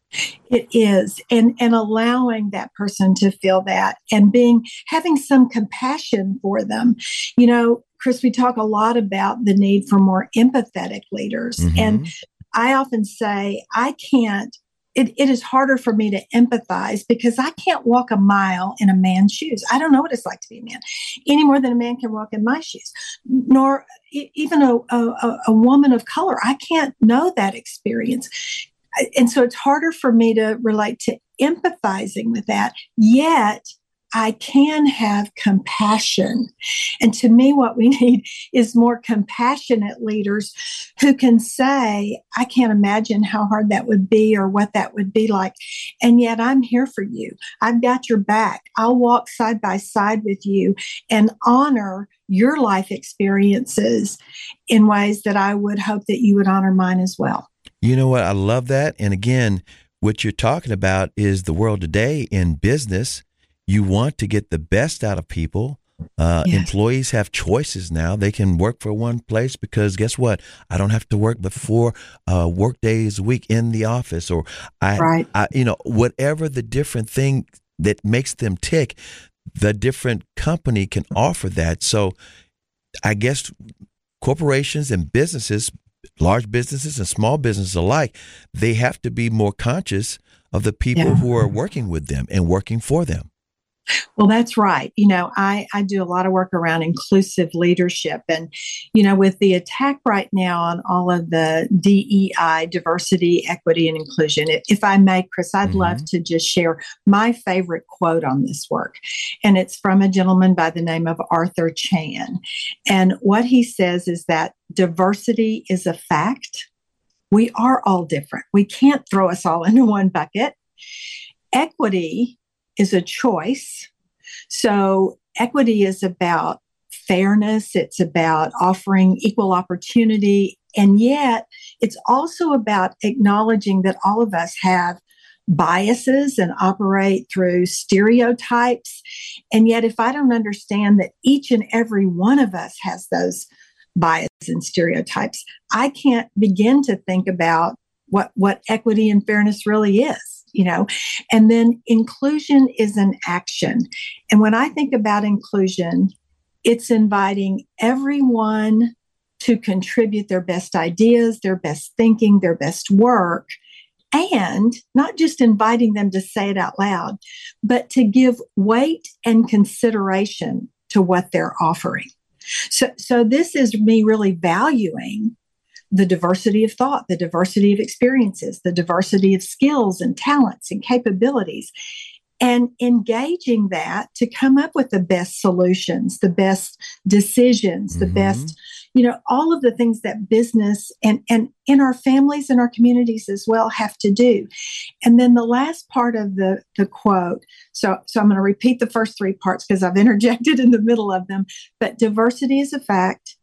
Speaker 8: It is. And, and allowing that person to feel that and being, having some compassion for them. You know, Chris, we talk a lot about the need for more empathetic leaders. Mm-hmm. And I often say, I can't, it, it is harder for me to empathize because I can't walk a mile in a man's shoes. I don't know what it's like to be a man any more than a man can walk in my shoes, nor even a, a, a woman of color. I can't know that experience. And so it's harder for me to relate to empathizing with that. Yet I can have compassion. And to me, what we need is more compassionate leaders who can say, I can't imagine how hard that would be or what that would be like. And yet I'm here for you. I've got your back. I'll walk side by side with you and honor your life experiences in ways that I would hope that you would honor mine as well.
Speaker 4: You know what? I love that. And again, what you're talking about is the world today in business. You want to get the best out of people. Uh, yes. Employees have choices now. They can work for one place because guess what? I don't have to work but four uh, work days a week in the office, or I, right. I, you know, whatever the different thing that makes them tick, the different company can offer that. So I guess corporations and businesses, large businesses and small businesses alike, they have to be more conscious of the people yeah. who are working with them and working for them.
Speaker 8: Well, that's right. You know, I, I do a lot of work around inclusive leadership. And, you know, with the attack right now on all of the D E I, diversity, equity, and inclusion, if I may, Chris, I'd mm-hmm. love to just share my favorite quote on this work. And it's from a gentleman by the name of Arthur Chan. And what he says is that diversity is a fact. We are all different. We can't throw us all into one bucket. Equity is a choice. So equity is about fairness. It's about offering equal opportunity. And yet it's also about acknowledging that all of us have biases and operate through stereotypes. And yet if I don't understand that each and every one of us has those biases and stereotypes, I can't begin to think about what, what equity and fairness really is. You know, and then inclusion is an action. And when I think about inclusion, it's inviting everyone to contribute their best ideas, their best thinking, their best work, and not just inviting them to say it out loud, but to give weight and consideration to what they're offering. So, so this is me really valuing the diversity of thought, the diversity of experiences, the diversity of skills and talents and capabilities. and engaging that to come up with the best solutions, the best decisions, the mm-hmm. best, you know, all of the things that business and, and in our families and our communities as well have to do. And then the last part of the, the quote, so, so I'm going to repeat the first three parts because I've interjected in the middle of them, but diversity is a fact,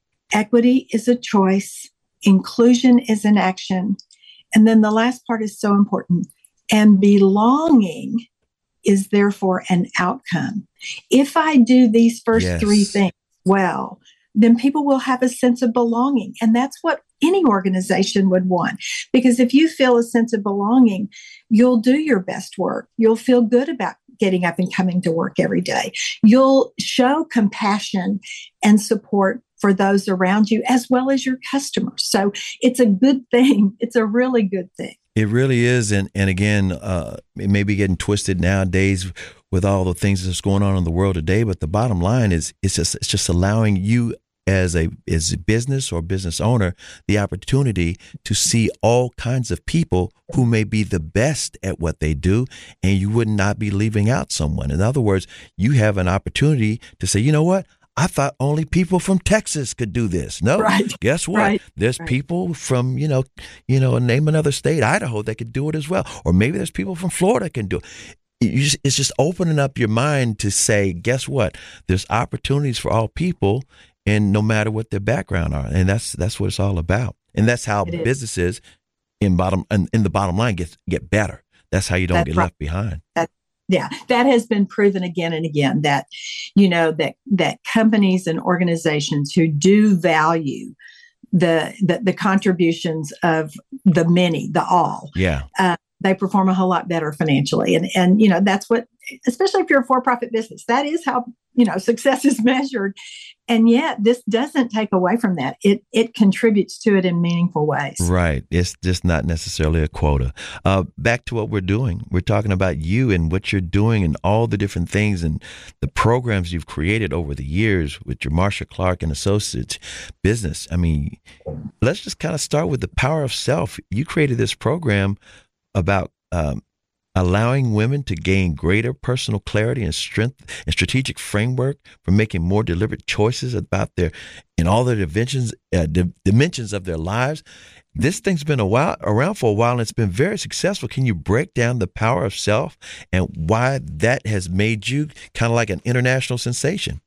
Speaker 8: equity is a choice, inclusion is an action. And then the last part is so important, and belonging is therefore an outcome. If I do these first yes. three things well, then people will have a sense of belonging. And that's what any organization would want. Because if you feel a sense of belonging, you'll do your best work. You'll feel good about getting up and coming to work every day. You'll show compassion and support for those around you as well as your customers. So it's a good thing. It's a really good thing.
Speaker 4: It really is. And, and again, uh, it may be getting twisted nowadays with all the things that's going on in the world today. But the bottom line is it's just, it's just allowing you as a, as a business or business owner, the opportunity to see all kinds of people who may be the best at what they do, and you would not be leaving out someone. In other words, you have an opportunity to say, you know what? I thought only people from Texas could do this. No,
Speaker 8: right.
Speaker 4: Guess what?
Speaker 8: Right.
Speaker 4: There's
Speaker 8: right. people
Speaker 4: from, you know, you know, name another state, Idaho, that could do it as well. Or maybe there's people from Florida that can do it. You just, it's just opening up your mind to say, guess what? There's opportunities for all people, and no matter what their background are. And that's that's what it's all about. And that's how it businesses in bottom in, in the bottom line get get better. That's how you don't that's get right. left behind.
Speaker 8: That's Yeah, that has been proven again and again that, you know, that that companies and organizations who do value the the, the contributions of the many, the all,
Speaker 4: yeah,
Speaker 8: uh, they perform a whole lot better financially. And and you know that's what, especially if you're a for-profit business, that is how you know success is measured. And yet, this doesn't take away from that. It it contributes to it in meaningful ways.
Speaker 4: Right. It's just not necessarily a quota. Uh, back to what we're doing. We're talking about you and what you're doing and all the different things and the programs you've created over the years with your Marsha Clark and Associates business. I mean, let's just kind of start with the power of self. You created this program about um, allowing women to gain greater personal clarity and strength and strategic framework for making more deliberate choices about their in all the dimensions uh, di- dimensions of their lives. This thing's been a while around for a while, and it's been very successful. Can you break down the power of self and why that has made you kind of like an international sensation?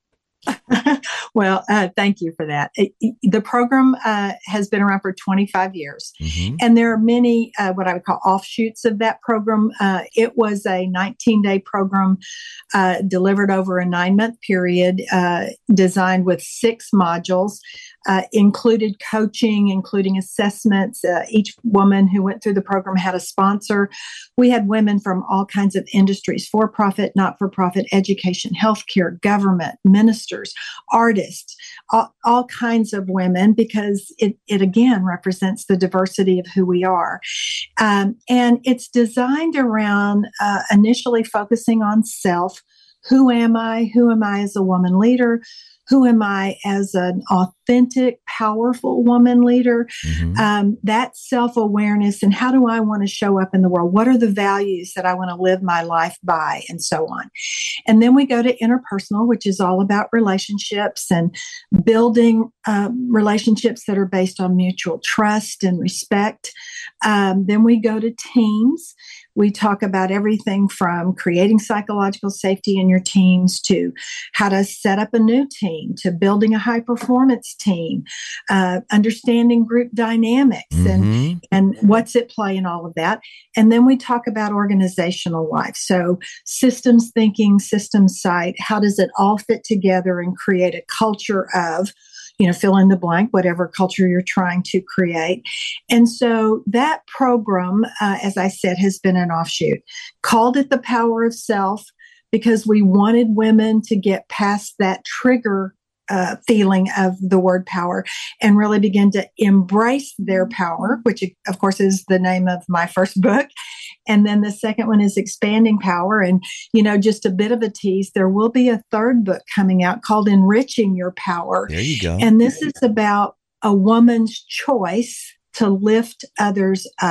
Speaker 8: Well, uh, thank you for that. It, it, the program uh, has been around for twenty-five years, mm-hmm. and there are many uh, what I would call offshoots of that program. Uh, it was a nineteen-day program uh, delivered over a nine-month period, uh, designed with six modules, uh, included coaching, including assessments. Uh, each woman who went through the program had a sponsor. We had women from all kinds of industries, for-profit, not-for-profit, education, healthcare, government, ministers, artists, all, all kinds of women, because it, it again represents the diversity of who we are. Um, and it's designed around uh, initially focusing on self. Who am I? Who am I as a woman leader? Who am I as an authentic, powerful woman leader? Mm-hmm. Um, that self-awareness, and how do I want to show up in the world? What are the values that I want to live my life by, and so on. And then we go to interpersonal, which is all about relationships and building um, relationships that are based on mutual trust and respect. Um, then we go to teams. We talk about everything from creating psychological safety in your teams to how to set up a new team, to building a high performance team, uh, understanding group dynamics mm-hmm. and, and what's at play in all of that. And then we talk about organizational life. So systems thinking, systems sight, how does it all fit together and create a culture of, you know, fill in the blank, whatever culture you're trying to create. And so that program, uh, as I said, has been an offshoot. Called it the power of self because we wanted women to get past that trigger uh, feeling of the word power and really begin to embrace their power, which of course is the name of my first book. And then the second one is Expanding Power. And, you know, just a bit of a tease, there will be a third book coming out called Enriching Your Power.
Speaker 4: There you go.
Speaker 8: And this is about a woman's choice to lift others up.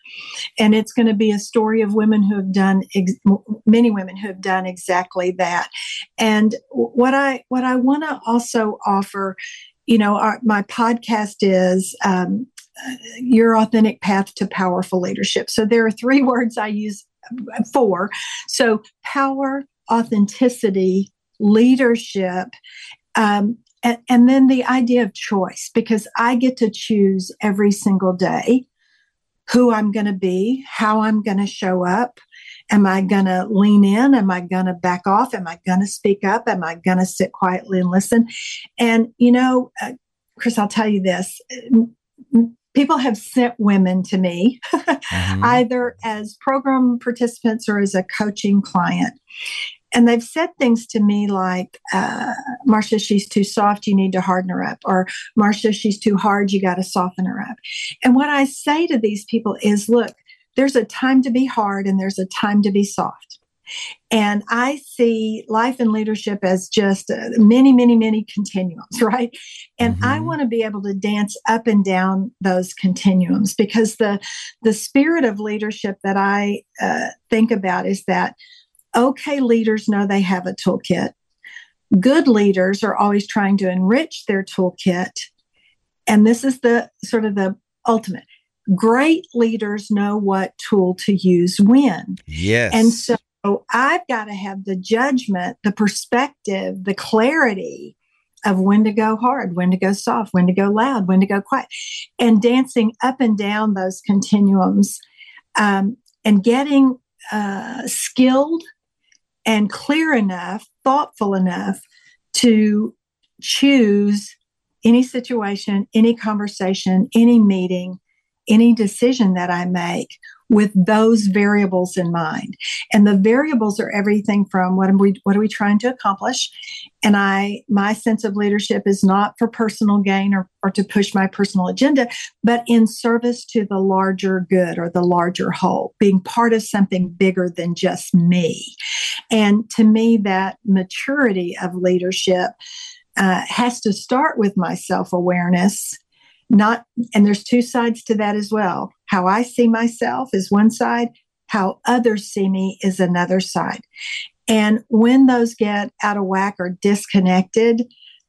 Speaker 8: And it's going to be a story of women who have done, ex- many women who have done exactly that. And what I, what I want to also offer, you know, our, my podcast is um, Your Authentic Path to Powerful Leadership. So there are three words I use for. So power, authenticity, leadership, um, and, and then the idea of choice, because I get to choose every single day who I'm going to be, how I'm going to show up. Am I going to lean in? Am I going to back off? Am I going to speak up? Am I going to sit quietly and listen? And, you know, uh, Chris, I'll tell you this. People have sent women to me, mm-hmm. either as program participants or as a coaching client. And they've said things to me like, uh, Marcia, she's too soft, you need to harden her up. Or Marcia, she's too hard, you got to soften her up. And what I say to these people is, look, there's a time to be hard and there's a time to be soft. And I see life and leadership as just uh, many, many, many continuums, right? And mm-hmm. I want to be able to dance up and down those continuums, because the, the spirit of leadership that I uh, think about is that okay leaders know they have a toolkit. Good leaders are always trying to enrich their toolkit. And this is the sort of the ultimate. Great leaders know what tool to use when.
Speaker 4: Yes.
Speaker 8: And so I've got to have the judgment, the perspective, the clarity of when to go hard, when to go soft, when to go loud, when to go quiet, and dancing up and down those continuums, um, and getting uh, skilled and clear enough, thoughtful enough to choose any situation, any conversation, any meeting, any decision that I make with those variables in mind. And the variables are everything from what are we what are we trying to accomplish? And I my sense of leadership is not for personal gain or, or to push my personal agenda, but in service to the larger good or the larger whole, being part of something bigger than just me. And to me, that maturity of leadership uh, has to start with my self-awareness. Not, and there's two sides to that as well. How I see myself is one side, how others see me is another side. And when those get out of whack or disconnected,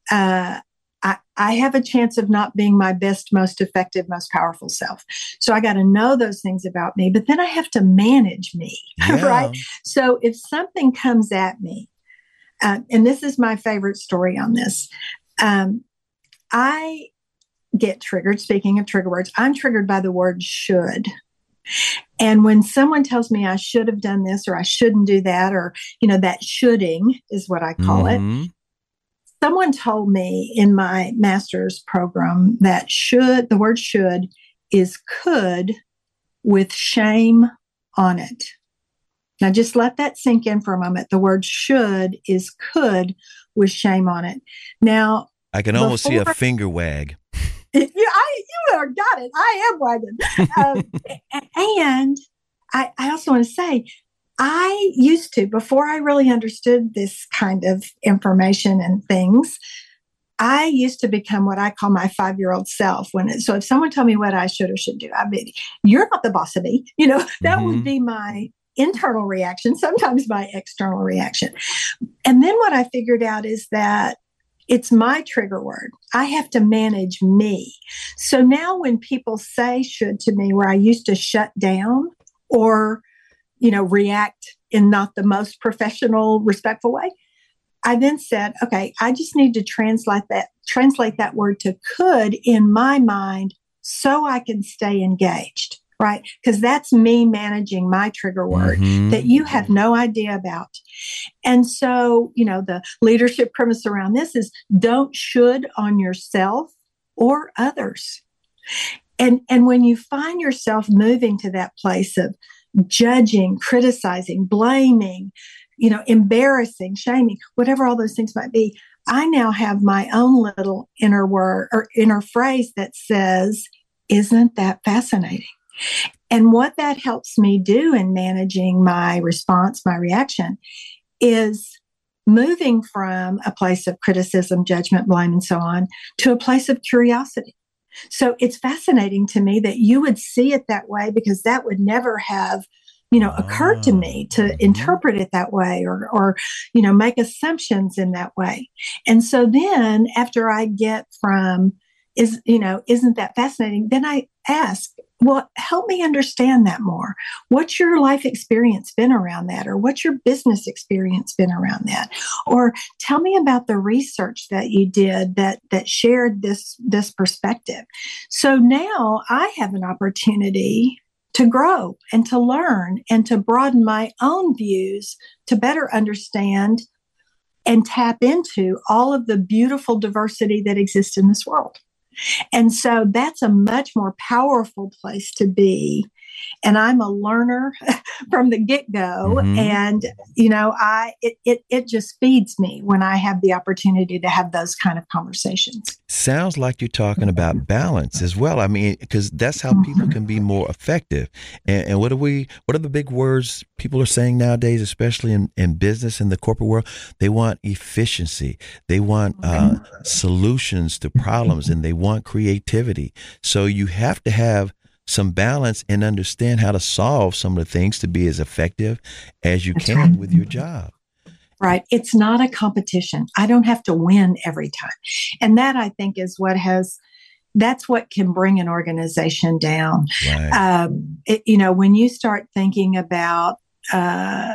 Speaker 8: uh, I, I have a chance of not being my best, most effective, most powerful self. So I got to know those things about me, but then I have to manage me, yeah. right? So if something comes at me, uh, and this is my favorite story on this, um, I get triggered. Speaking of trigger words, I'm triggered by the word should. And when someone tells me I should have done this or I shouldn't do that, or, you know, that shoulding is what I call mm-hmm. it. Someone told me in my master's program that should, the word should is could with shame on it. Now just let that sink in for a moment. The word should is could with shame on it. Now,
Speaker 4: I can almost before, see a finger wag.
Speaker 8: Yeah, I, you are got it. I am wagging. Um, and I, I also want to say, I used to, before I really understood this kind of information and things, I used to become what I call my five-year-old self. When it, so if someone told me what I should or should do, I mean, you're not the boss of me. You know, that mm-hmm. would be my internal reaction, sometimes my external reaction. And then what I figured out is that it's my trigger word. I have to manage me. So now when people say should to me, where I used to shut down or, you know, react in not the most professional, respectful way, I then said, okay, I just need to translate that, translate that word to could in my mind so I can stay engaged. Right? Because that's me managing my trigger word mm-hmm. that you have no idea about. And so, you know, the leadership premise around this is don't should on yourself or others. And, and when you find yourself moving to that place of judging, criticizing, blaming, you know, embarrassing, shaming, whatever all those things might be, I now have my own little inner word or inner phrase that says, isn't that fascinating? And what that helps me do in managing my response, my reaction, is moving from a place of criticism, judgment, blame, and so on, to a place of curiosity. So it's fascinating to me that you would see it that way, because that would never have, you know, occurred to me to
Speaker 4: Mm-hmm.
Speaker 8: interpret it that way, or, or, you know, make assumptions in that way. And so then after I get from, is, you know, isn't that fascinating? Then I ask, well, help me understand that more. What's your life experience been around that? Or what's your business experience been around that? Or tell me about the research that you did that, that shared this, this perspective. So now I have an opportunity to grow and to learn and to broaden my own views to better understand and tap into all of the beautiful diversity that exists in this world. And so that's a much more powerful place to be. And I'm a learner from the get-go.
Speaker 4: Mm-hmm.
Speaker 8: And, you know, I it, it it just feeds me when I have the opportunity to have those kind of conversations.
Speaker 4: Sounds like you're talking about balance as well. I mean, because that's how people can be more effective. And, and what are we? What are the big words people are saying nowadays, especially in, in business and the corporate world? They want efficiency. They want uh, solutions to problems, and they want creativity. So you have to have some balance and understand how to solve some of the things to be as effective as you
Speaker 8: That's
Speaker 4: can
Speaker 8: right.
Speaker 4: with your job.
Speaker 8: Right. It's not a competition. I don't have to win every time. And that, I think, is what has, that's what can bring an organization down.
Speaker 4: Right.
Speaker 8: Um, it, you know, when you start thinking about, uh,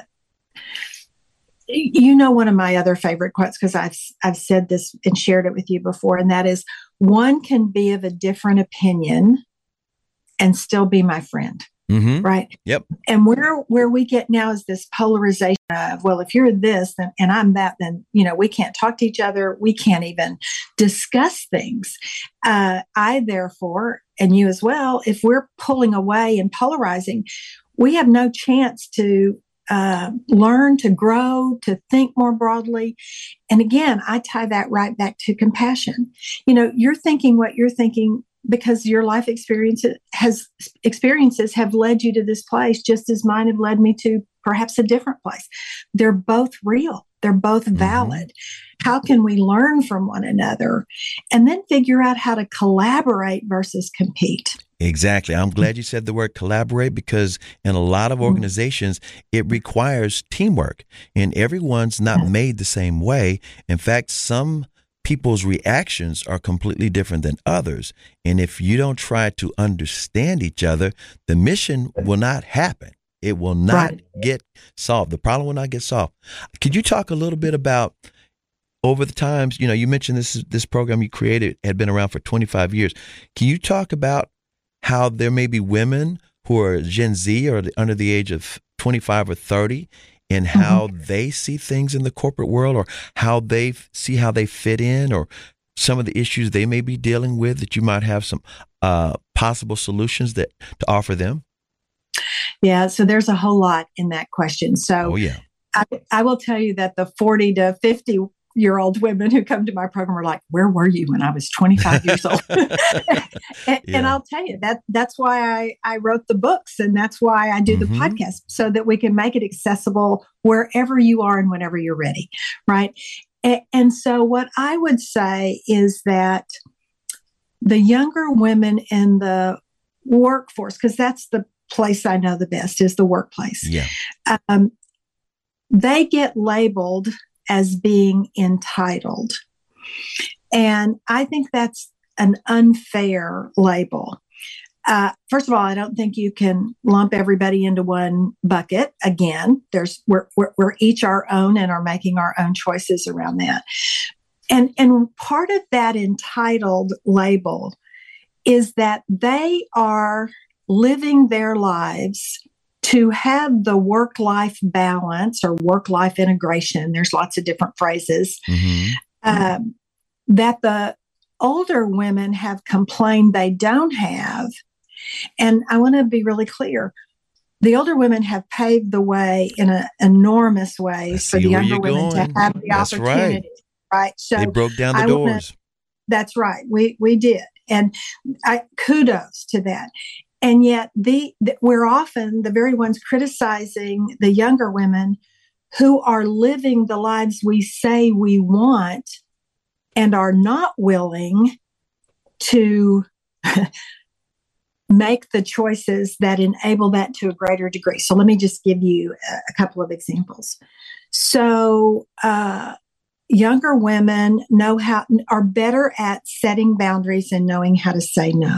Speaker 8: you know, one of my other favorite quotes, because I've, I've said this and shared it with you before, and that is, one can be of a different opinion and still be my friend.
Speaker 4: Mm-hmm.
Speaker 8: Right.
Speaker 4: Yep.
Speaker 8: And where where we get now is this polarization of, well, if you're this then, and I'm that, then, you know, we can't talk to each other. We can't even discuss things. Uh, I, therefore, and you as well, if we're pulling away and polarizing, we have no chance to uh, learn, to grow, to think more broadly. And again, I tie that right back to compassion. You know, you're thinking what you're thinking because your life experiences has experiences have led you to this place, just as mine have led me to perhaps a different place. They're both real. They're both valid. Mm-hmm. How can we learn from one another and then figure out how to collaborate versus compete?
Speaker 4: Exactly. I'm glad you said the word collaborate, because in a lot of organizations, it requires teamwork, and everyone's not made the same way. In fact, some people's reactions are completely different than others. And if you don't try to understand each other, the mission will not happen. It will not right. get solved. The problem will not get solved. Could you talk a little bit about, over the times, you know, you mentioned this this program you created had been around for twenty-five years. Can you talk about how there may be women who are Gen Z or under the age of twenty-five or thirty, and how mm-hmm. they see things in the corporate world, or how they see how they fit in, or some of the issues they may be dealing with that you might have some uh, possible solutions that to offer them?
Speaker 8: Yeah, so there's a whole lot in that question. So
Speaker 4: oh, yeah.
Speaker 8: I, I will tell you that the forty to fifty year old women who come to my program are like, where were you when I was twenty-five years old? and, yeah. and I'll tell you that that's why I, I wrote the books, and that's why I do mm-hmm. the podcast, so that we can make it accessible wherever you are and whenever you're ready. Right. And, and so what I would say is that the younger women in the workforce, because that's the place I know the best, is the workplace.
Speaker 4: Yeah.
Speaker 8: Um, they get labeled as being entitled. And I think that's an unfair label. Uh, first of all, I don't think you can lump everybody into one bucket. Again, there's we're, we're, we're each our own and are making our own choices around that. And, and part of that entitled label is that they are living their lives to have the work-life balance or work-life integration, there's lots of different phrases, mm-hmm. um, that the older women have complained they don't have. And I want to be really clear. The older women have paved the way in an enormous way for the younger women going. to have the
Speaker 4: that's
Speaker 8: opportunity. Right. right. So
Speaker 4: they broke down the
Speaker 8: I
Speaker 4: doors.
Speaker 8: Wanna, that's right. We we did. And I, kudos to that. And yet the, the, we're often the very ones criticizing the younger women who are living the lives we say we want and are not willing to make the choices that enable that to a greater degree. So let me just give you a, a couple of examples. So uh, younger women know how are better at setting boundaries and knowing how to say no.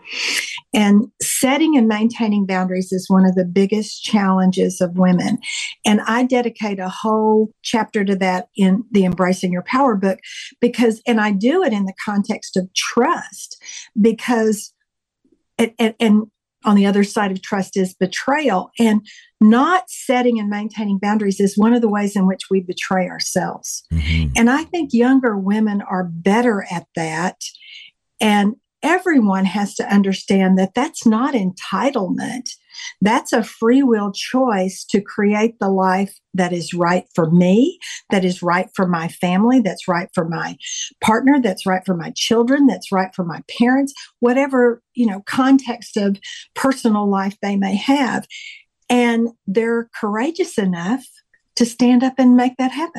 Speaker 8: And setting and maintaining boundaries is one of the biggest challenges of women. And I dedicate a whole chapter to that in the Embracing Your Power book because, and I do it in the context of trust because, and, and, and on the other side of trust is betrayal. And not setting and maintaining boundaries is one of the ways in which we betray ourselves. Mm-hmm. And I think younger women are better at that. And everyone has to understand that that's not entitlement. That's a free will choice to create the life that is right for me, that is right for my family, that's right for my partner, that's right for my children, that's right for my parents, whatever, you know, context of personal life they may have. And they're courageous enough to stand up and make that happen.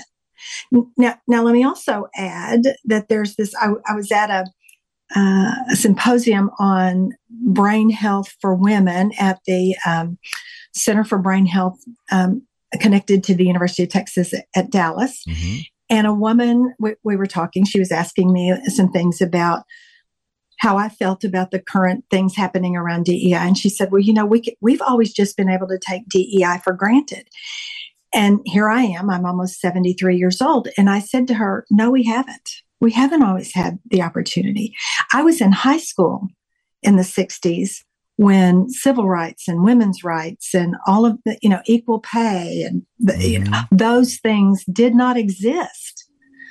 Speaker 8: Now, now let me also add that there's this, I, I was at a Uh, a symposium on brain health for women at the um, Center for Brain Health um, connected to the University of Texas at, at Dallas. Mm-hmm. And a woman, we, we were talking, she was asking me some things about how I felt about the current things happening around D E I. And she said, well, you know, we could, we've always just been able to take D E I for granted. And here I am, I'm almost seventy-three years old. And I said to her, no, we haven't. We haven't always had the opportunity. I was in high school in the sixties when civil rights and women's rights and all of the, you know, equal pay and the, mm-hmm. you know, those things did not exist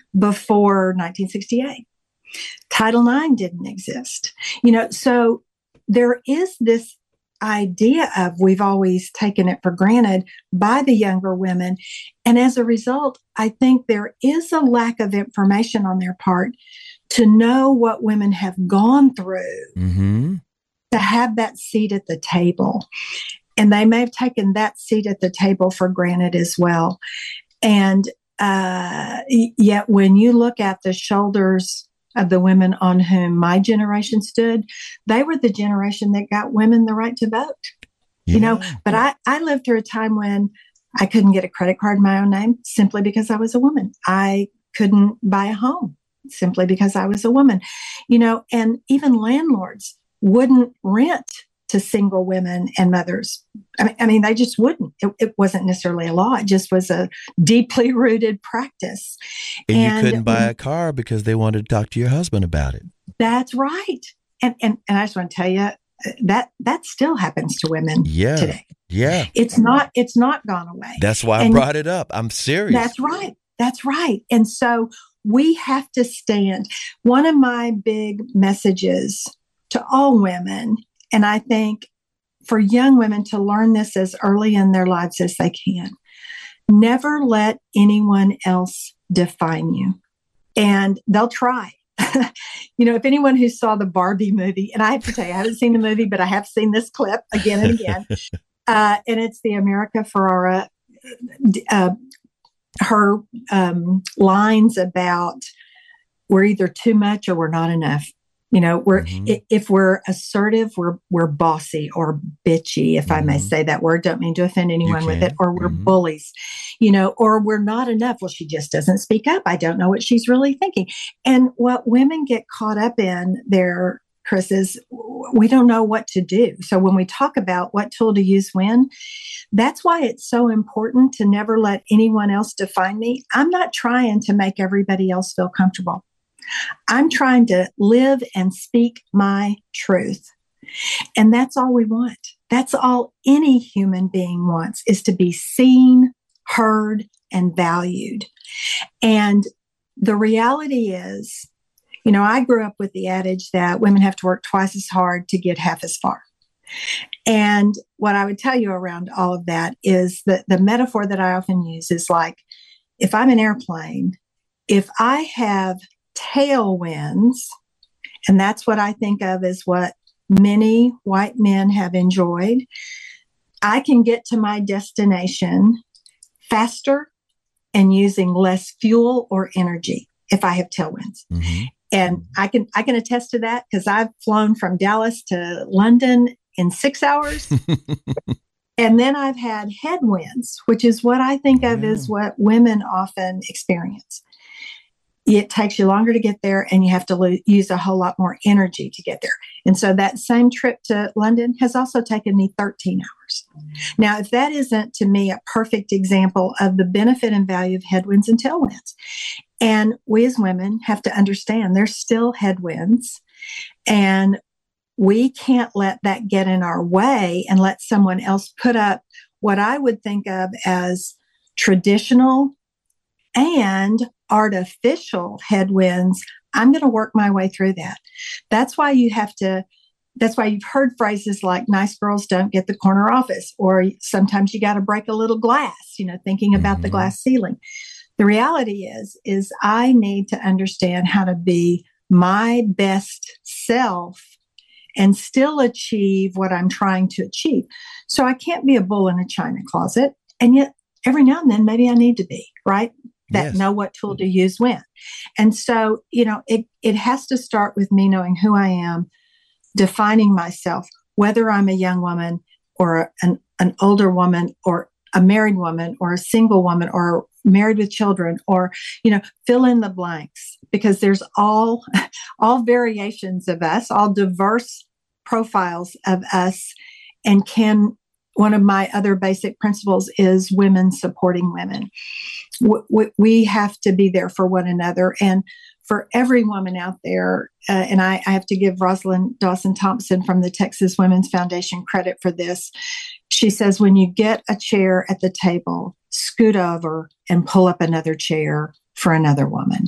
Speaker 8: before nineteen sixty-eight. Title nine didn't exist. You know, so there is this idea of we've always taken it for granted by the younger women. And as a result, I think there is a lack of information on their part to know what women have gone through mm-hmm. to have that seat at the table. And they may have taken that seat at the table for granted as well. And uh, yet when you look at the shoulders of the women on whom my generation stood, they were the generation that got women the right to vote. Yeah. You know, but I, I lived through a time when I couldn't get a credit card in my own name simply because I was a woman. I couldn't buy a home simply because I was a woman. You know, and even landlords wouldn't rent to single women and mothers. I mean, I mean they just wouldn't. It, it wasn't necessarily a law. It just was a deeply rooted practice.
Speaker 4: And, and you couldn't buy a car because they wanted to talk to your husband about it.
Speaker 8: That's right. And and, and I just want to tell you, that that still happens to women
Speaker 4: yeah.
Speaker 8: today.
Speaker 4: Yeah.
Speaker 8: It's not, it's not gone away.
Speaker 4: That's why
Speaker 8: and
Speaker 4: I brought it up. I'm serious.
Speaker 8: That's right. That's right. And so we have to stand. One of my big messages to all women, and I think for young women to learn this as early in their lives as they can, never let anyone else define you. And they'll try. You know, if anyone who saw the Barbie movie, and I have to tell you, I haven't seen the movie, but I have seen this clip again and again. uh, and it's the America Ferrera, uh, her um, lines about we're either too much or we're not enough. You know, we're mm-hmm. if we're assertive, we're we're bossy or bitchy, if mm-hmm. I may say that word. Don't mean to offend anyone with it. Or we're mm-hmm. bullies, you know, or we're not enough. Well, she just doesn't speak up. I don't know what she's really thinking. And what women get caught up in there, Chris, is we don't know what to do. So when we talk about what tool to use when, that's why it's so important to never let anyone else define me. I'm not trying to make everybody else feel comfortable. I'm trying to live and speak my truth. And that's all we want. That's all any human being wants, is to be seen, heard, and valued. And the reality is, you know, I grew up with the adage that women have to work twice as hard to get half as far. And what I would tell you around all of that is that the metaphor that I often use is like, if I'm an airplane, if I have tailwinds, and that's what I think of as what many white men have enjoyed, I can get to my destination faster and using less fuel or energy if I have tailwinds. Mm-hmm. And I can I can attest to that because I've flown from Dallas to London in six hours. And then I've had headwinds, which is what I think of as what women often experience. It takes you longer to get there, and you have to lo- use a whole lot more energy to get there. And so that same trip to London has also taken me thirteen hours. Now, if that isn't, to me, a perfect example of the benefit and value of headwinds and tailwinds. And we as women have to understand there's still headwinds, and we can't let that get in our way and let someone else put up what I would think of as traditional and artificial headwinds. I'm going to work my way through that. That's why you have to, that's why you've heard phrases like nice girls don't get the corner office, or sometimes you got to break a little glass, you know, thinking about mm-hmm. the glass ceiling. The reality is, is I need to understand how to be my best self and still achieve what I'm trying to achieve. So I can't be a bull in a china closet. And yet every now and then, maybe I need to be, right? That yes. know what tool to use when. And so, you know, it, it has to start with me knowing who I am, defining myself, whether I'm a young woman or an, an older woman or a married woman or a single woman or married with children, or, you know, fill in the blanks, because there's all, all variations of us, all diverse profiles of us. And can, one of my other basic principles is women supporting women. We, we have to be there for one another. And for every woman out there, uh, and I, I have to give Rosalind Dawson Thompson from the Texas Women's Foundation credit for this. She says, when you get a chair at the table, scoot over and pull up another chair for another woman.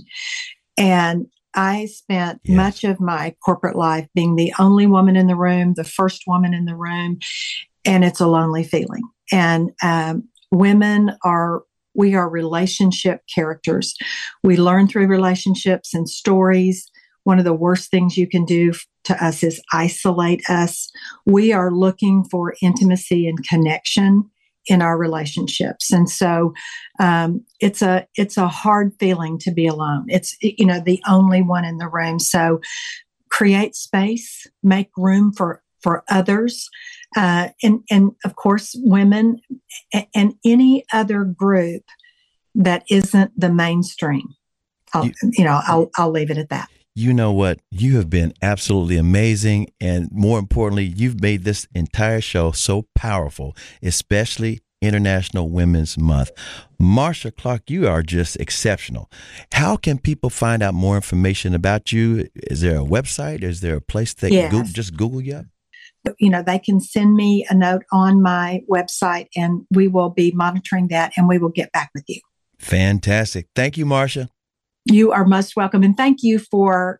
Speaker 8: And I spent yes. much of my corporate life being the only woman in the room, the first woman in the room, and it's a lonely feeling. And um, women are, we are relationship characters. We learn through relationships and stories. One of the worst things you can do to us is isolate us. We are looking for intimacy and connection in our relationships. And so um, it's a it's a hard feeling to be alone. It's, you know, the only one in the room. So create space, make room for, for others. Uh, and, and of course, women and any other group that isn't the mainstream. I'll, you, you know, I'll, I'll leave it at that.
Speaker 4: You know what? You have been absolutely amazing. And more importantly, you've made this entire show so powerful, especially International Women's Month. Marsha Clark, you are just exceptional. How can people find out more information about you? Is there a website? Is there a place they yes. can go, just Google you up?
Speaker 8: You know, they can send me a note on my website, and we will be monitoring that, and we will get back with you.
Speaker 4: Fantastic. Thank you, Marsha.
Speaker 8: You are most welcome. And thank you for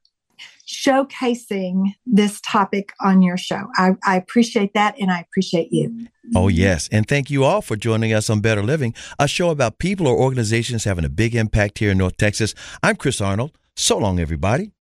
Speaker 8: showcasing this topic on your show. I, I appreciate that, and I appreciate you.
Speaker 4: Oh, yes. And thank you all for joining us on Better Living, a show about people or organizations having a big impact here in North Texas. I'm Chris Arnold. So long, everybody.